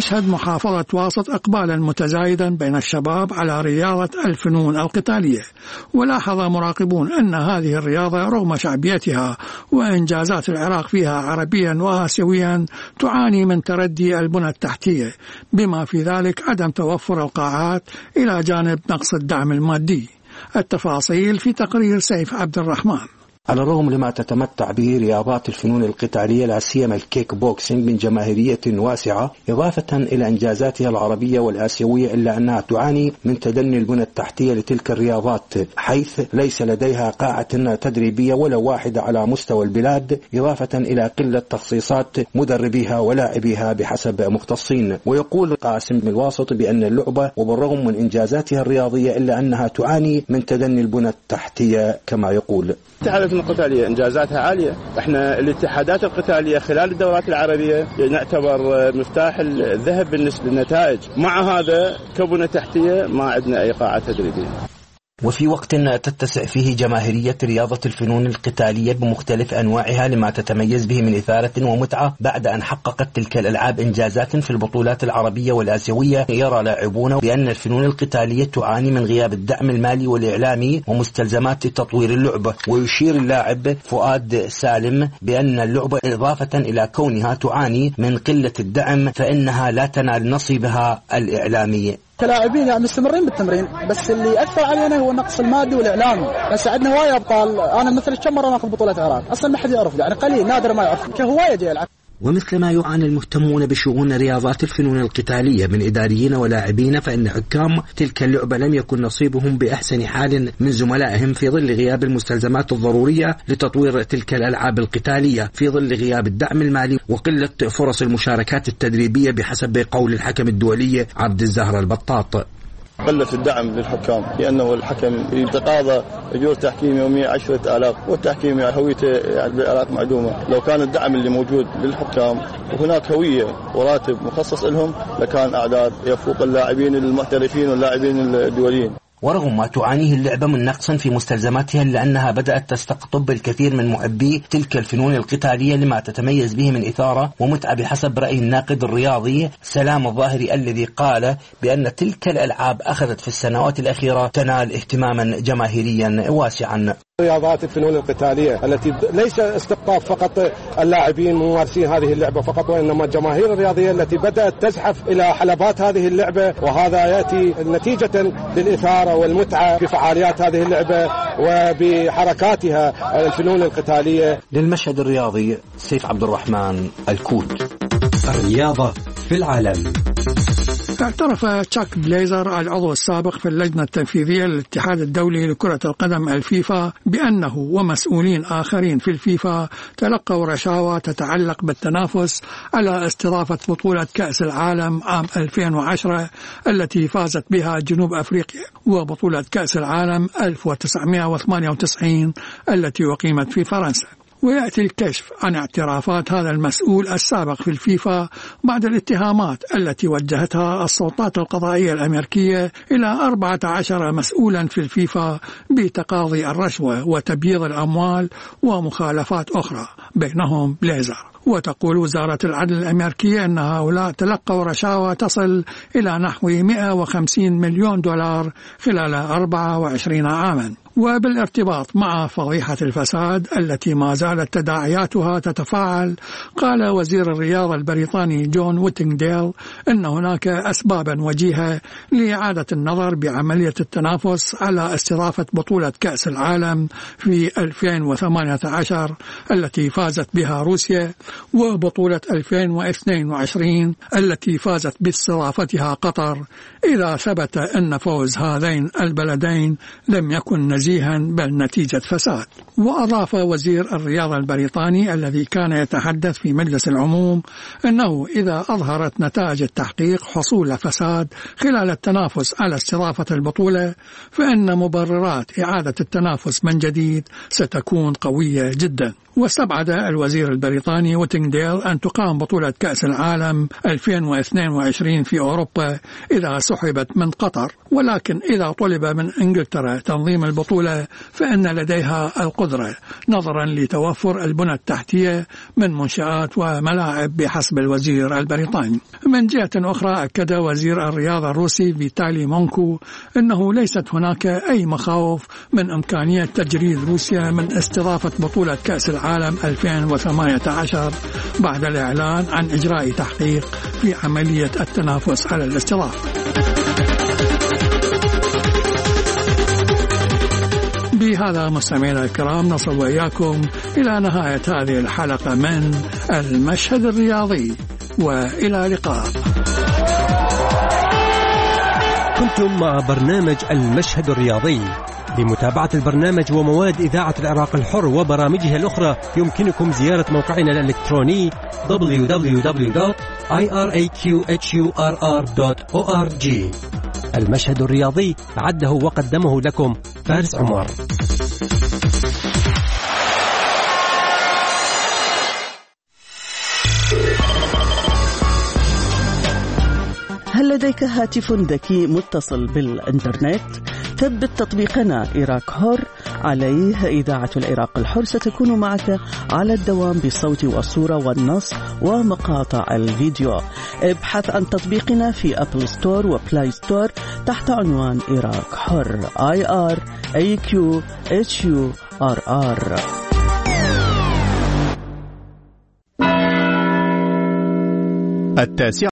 S3: تشهد محافظة واسط إقبالا متزايدا بين الشباب على رياضة الفنون القتالية. ولاحظ مراقبون أن هذه الرياضة رغم شعبيتها وإنجازات العراق فيها عربيا وآسيويا تعاني من تردي البنى التحتية، بما في ذلك عدم توفر القاعات إلى جانب نقص الدعم المادي. التفاصيل في تقرير سيف عبد الرحمن.
S16: على الرغم لما تتمتع به رياضات الفنون القتالية لا سيما الكيك بوكسينج من جماهيرية واسعة إضافة إلى إنجازاتها العربية والآسيوية، إلا أنها تعاني من تدني البنى التحتية لتلك الرياضات، حيث ليس لديها قاعة تدريبية ولا واحدة على مستوى البلاد، إضافة إلى قلة تخصيصات مدربيها ولاعبيها بحسب مختصين. ويقول قاسم الواسط بأن اللعبة وبالرغم من إنجازاتها الرياضية إلا أنها تعاني من تدني البنى التحتية كما يقول.
S17: الاتحادات القتالية إنجازاتها عالية. احنا الاتحادات القتالية خلال الدورات العربية نعتبر مفتاح الذهب بالنسبة للنتائج، مع هذا كبنى تحتية ما عندنا أي قاعة تدريبية.
S16: وفي وقت تتسع فيه جماهيرية رياضة الفنون القتالية بمختلف أنواعها لما تتميز به من إثارة ومتعة، بعد أن حققت تلك الألعاب إنجازات في البطولات العربية والآسيوية، يرى لاعبون بأن الفنون القتالية تعاني من غياب الدعم المالي والإعلامي ومستلزمات تطوير اللعبة. ويشير اللاعب فؤاد سالم بأن اللعبة إضافة إلى كونها تعاني من قلة الدعم فإنها لا تنال نصيبها الإعلامي.
S18: كلاعبين يعني مستمرين بالتمرين، بس اللي يأثر علينا هو النقص المادي والإعلامي. بس عندنا هواية أبطال، أنا مثل كم مرة ناخذ بطولة عراق أصلا ما حد يعرف، يعني قليل نادر ما يعرف كهواية جاي يلعب.
S16: ومثل ما يعاني المهتمون بشؤون رياضات الفنون القتالية من إداريين ولاعبين، فإن حكام تلك اللعبة لم يكن نصيبهم بأحسن حال من زملائهم في ظل غياب المستلزمات الضرورية لتطوير تلك الألعاب القتالية، في ظل غياب الدعم المالي وقلة فرص المشاركات التدريبية بحسب قول الحكم الدولي عبد الزهر البطاط.
S17: قلة الدعم للحكام، لأنه الحكم يتقاضى أجور تحكيم يومية عشرة آلاف، والتحكيم هويته يعني بالعراق معدومة. لو كان الدعم اللي موجود للحكام وهناك هوية وراتب مخصص لهم لكان أعداد يفوق اللاعبين المحترفين واللاعبين الدوليين.
S16: ورغم ما تعانيه اللعبة من نقص في مستلزماتها إلا أنها بدأت تستقطب الكثير من محبي تلك الفنون القتالية لما تتميز به من إثارة ومتعة بحسب رأي الناقد الرياضي سلام الظاهري، الذي قال بأن تلك الألعاب أخذت في السنوات الأخيرة تنال اهتماما جماهيريا واسعا.
S19: رياضات الفنون القتالية التي ليس استقطاب فقط اللاعبين ممارسين هذه اللعبة فقط، وإنما الجماهير الرياضية التي بدأت تزحف إلى حلبات هذه اللعبة، وهذا يأتي نتيجة للإثارة والمتعة بفعاليات هذه اللعبة وبحركاتها الفنون القتالية.
S16: للمشهد الرياضي سيف عبد الرحمن، الكوت.
S9: الرياضة في العالم.
S3: اعترف تشاك بليزر العضو السابق في اللجنة التنفيذية للاتحاد الدولي لكرة القدم الفيفا بأنه ومسؤولين آخرين في الفيفا تلقوا رشاوى تتعلق بالتنافس على استضافة بطولة كأس العالم عام ألفين وعشرة التي فازت بها جنوب أفريقيا، وبطولة كأس العالم ألف وتسعمائة وثمانية وتسعين التي أقيمت في فرنسا. ويأتي الكشف عن اعترافات هذا المسؤول السابق في الفيفا بعد الاتهامات التي وجهتها السلطات القضائية الأمريكية إلى أربعة عشر مسؤولا في الفيفا بتقاضي الرشوة وتبييض الأموال ومخالفات أخرى، بينهم بليزر. وتقول وزارة العدل الأمريكية أن هؤلاء تلقوا رشاوى تصل إلى نحو مئة وخمسين مليون دولار خلال أربعة وعشرين عاما. وبالارتباط مع فضيحة الفساد التي ما زالت تداعياتها تتفاعل، قال وزير الرياضة البريطاني جون ويتنغديل أن هناك أسبابا وجيهة لإعادة النظر بعملية التنافس على استضافة بطولة كأس العالم في ألفين وثمانية عشر التي فازت بها روسيا، وبطولة ألفين واثنين وعشرين التي فازت باستضافتها قطر، إذا ثبت أن فوز هذين البلدين لم يكن نزيها بل نتيجة فساد. وأضاف وزير الرياضة البريطاني الذي كان يتحدث في مجلس العموم أنه إذا أظهرت نتائج التحقيق حصول فساد خلال التنافس على استضافة البطولة فإن مبررات إعادة التنافس من جديد ستكون قوية جدا. واستبعد الوزير البريطاني ويتنغديل أن تقام بطولة كأس العالم ألفين واثنين وعشرين في أوروبا إذا سحبت من قطر، ولكن إذا طلب من إنجلترا تنظيم البطولة فإن لديها القدرة القدرة نظرا لتوفر البنى التحتية من منشآت وملاعب بحسب الوزير البريطاني. من جهة أخرى أكد وزير الرياضة الروسي فيتالي مونكو أنه ليست هناك أي مخاوف من إمكانية تجريد روسيا من استضافة بطولة كأس العالم ألفين وثمانية عشر بعد الإعلان عن إجراء تحقيق في عملية التنافس على الاستضافة. بهذا مستمعينا الكرام نصل وإياكم إلى نهاية هذه الحلقة من المشهد الرياضي، وإلى اللقاء.
S9: كنتم مع برنامج المشهد الرياضي. لمتابعة البرنامج ومواد إذاعة العراق الحر وبرامجها الأخرى يمكنكم زيارة موقعنا الإلكتروني دبليو دبليو دبليو دوت آي آر إيه كيو إتش يو آر آر دوت أو آر جي. المشهد الرياضي عده وقدمه لكم فارس عمر.
S15: هل لديك هاتف ذكي متصل بالإنترنت؟ ثبت تطبيقنا إيراك حر، عليه إذاعة العراق الحر ستكون معك على الدوام بالصوت والصورة والنص ومقاطع الفيديو. ابحث عن تطبيقنا في أبل ستور وبلاي ستور تحت عنوان إيراك حر آي آر إيه كيو إتش يو آر آر.
S1: التاسعة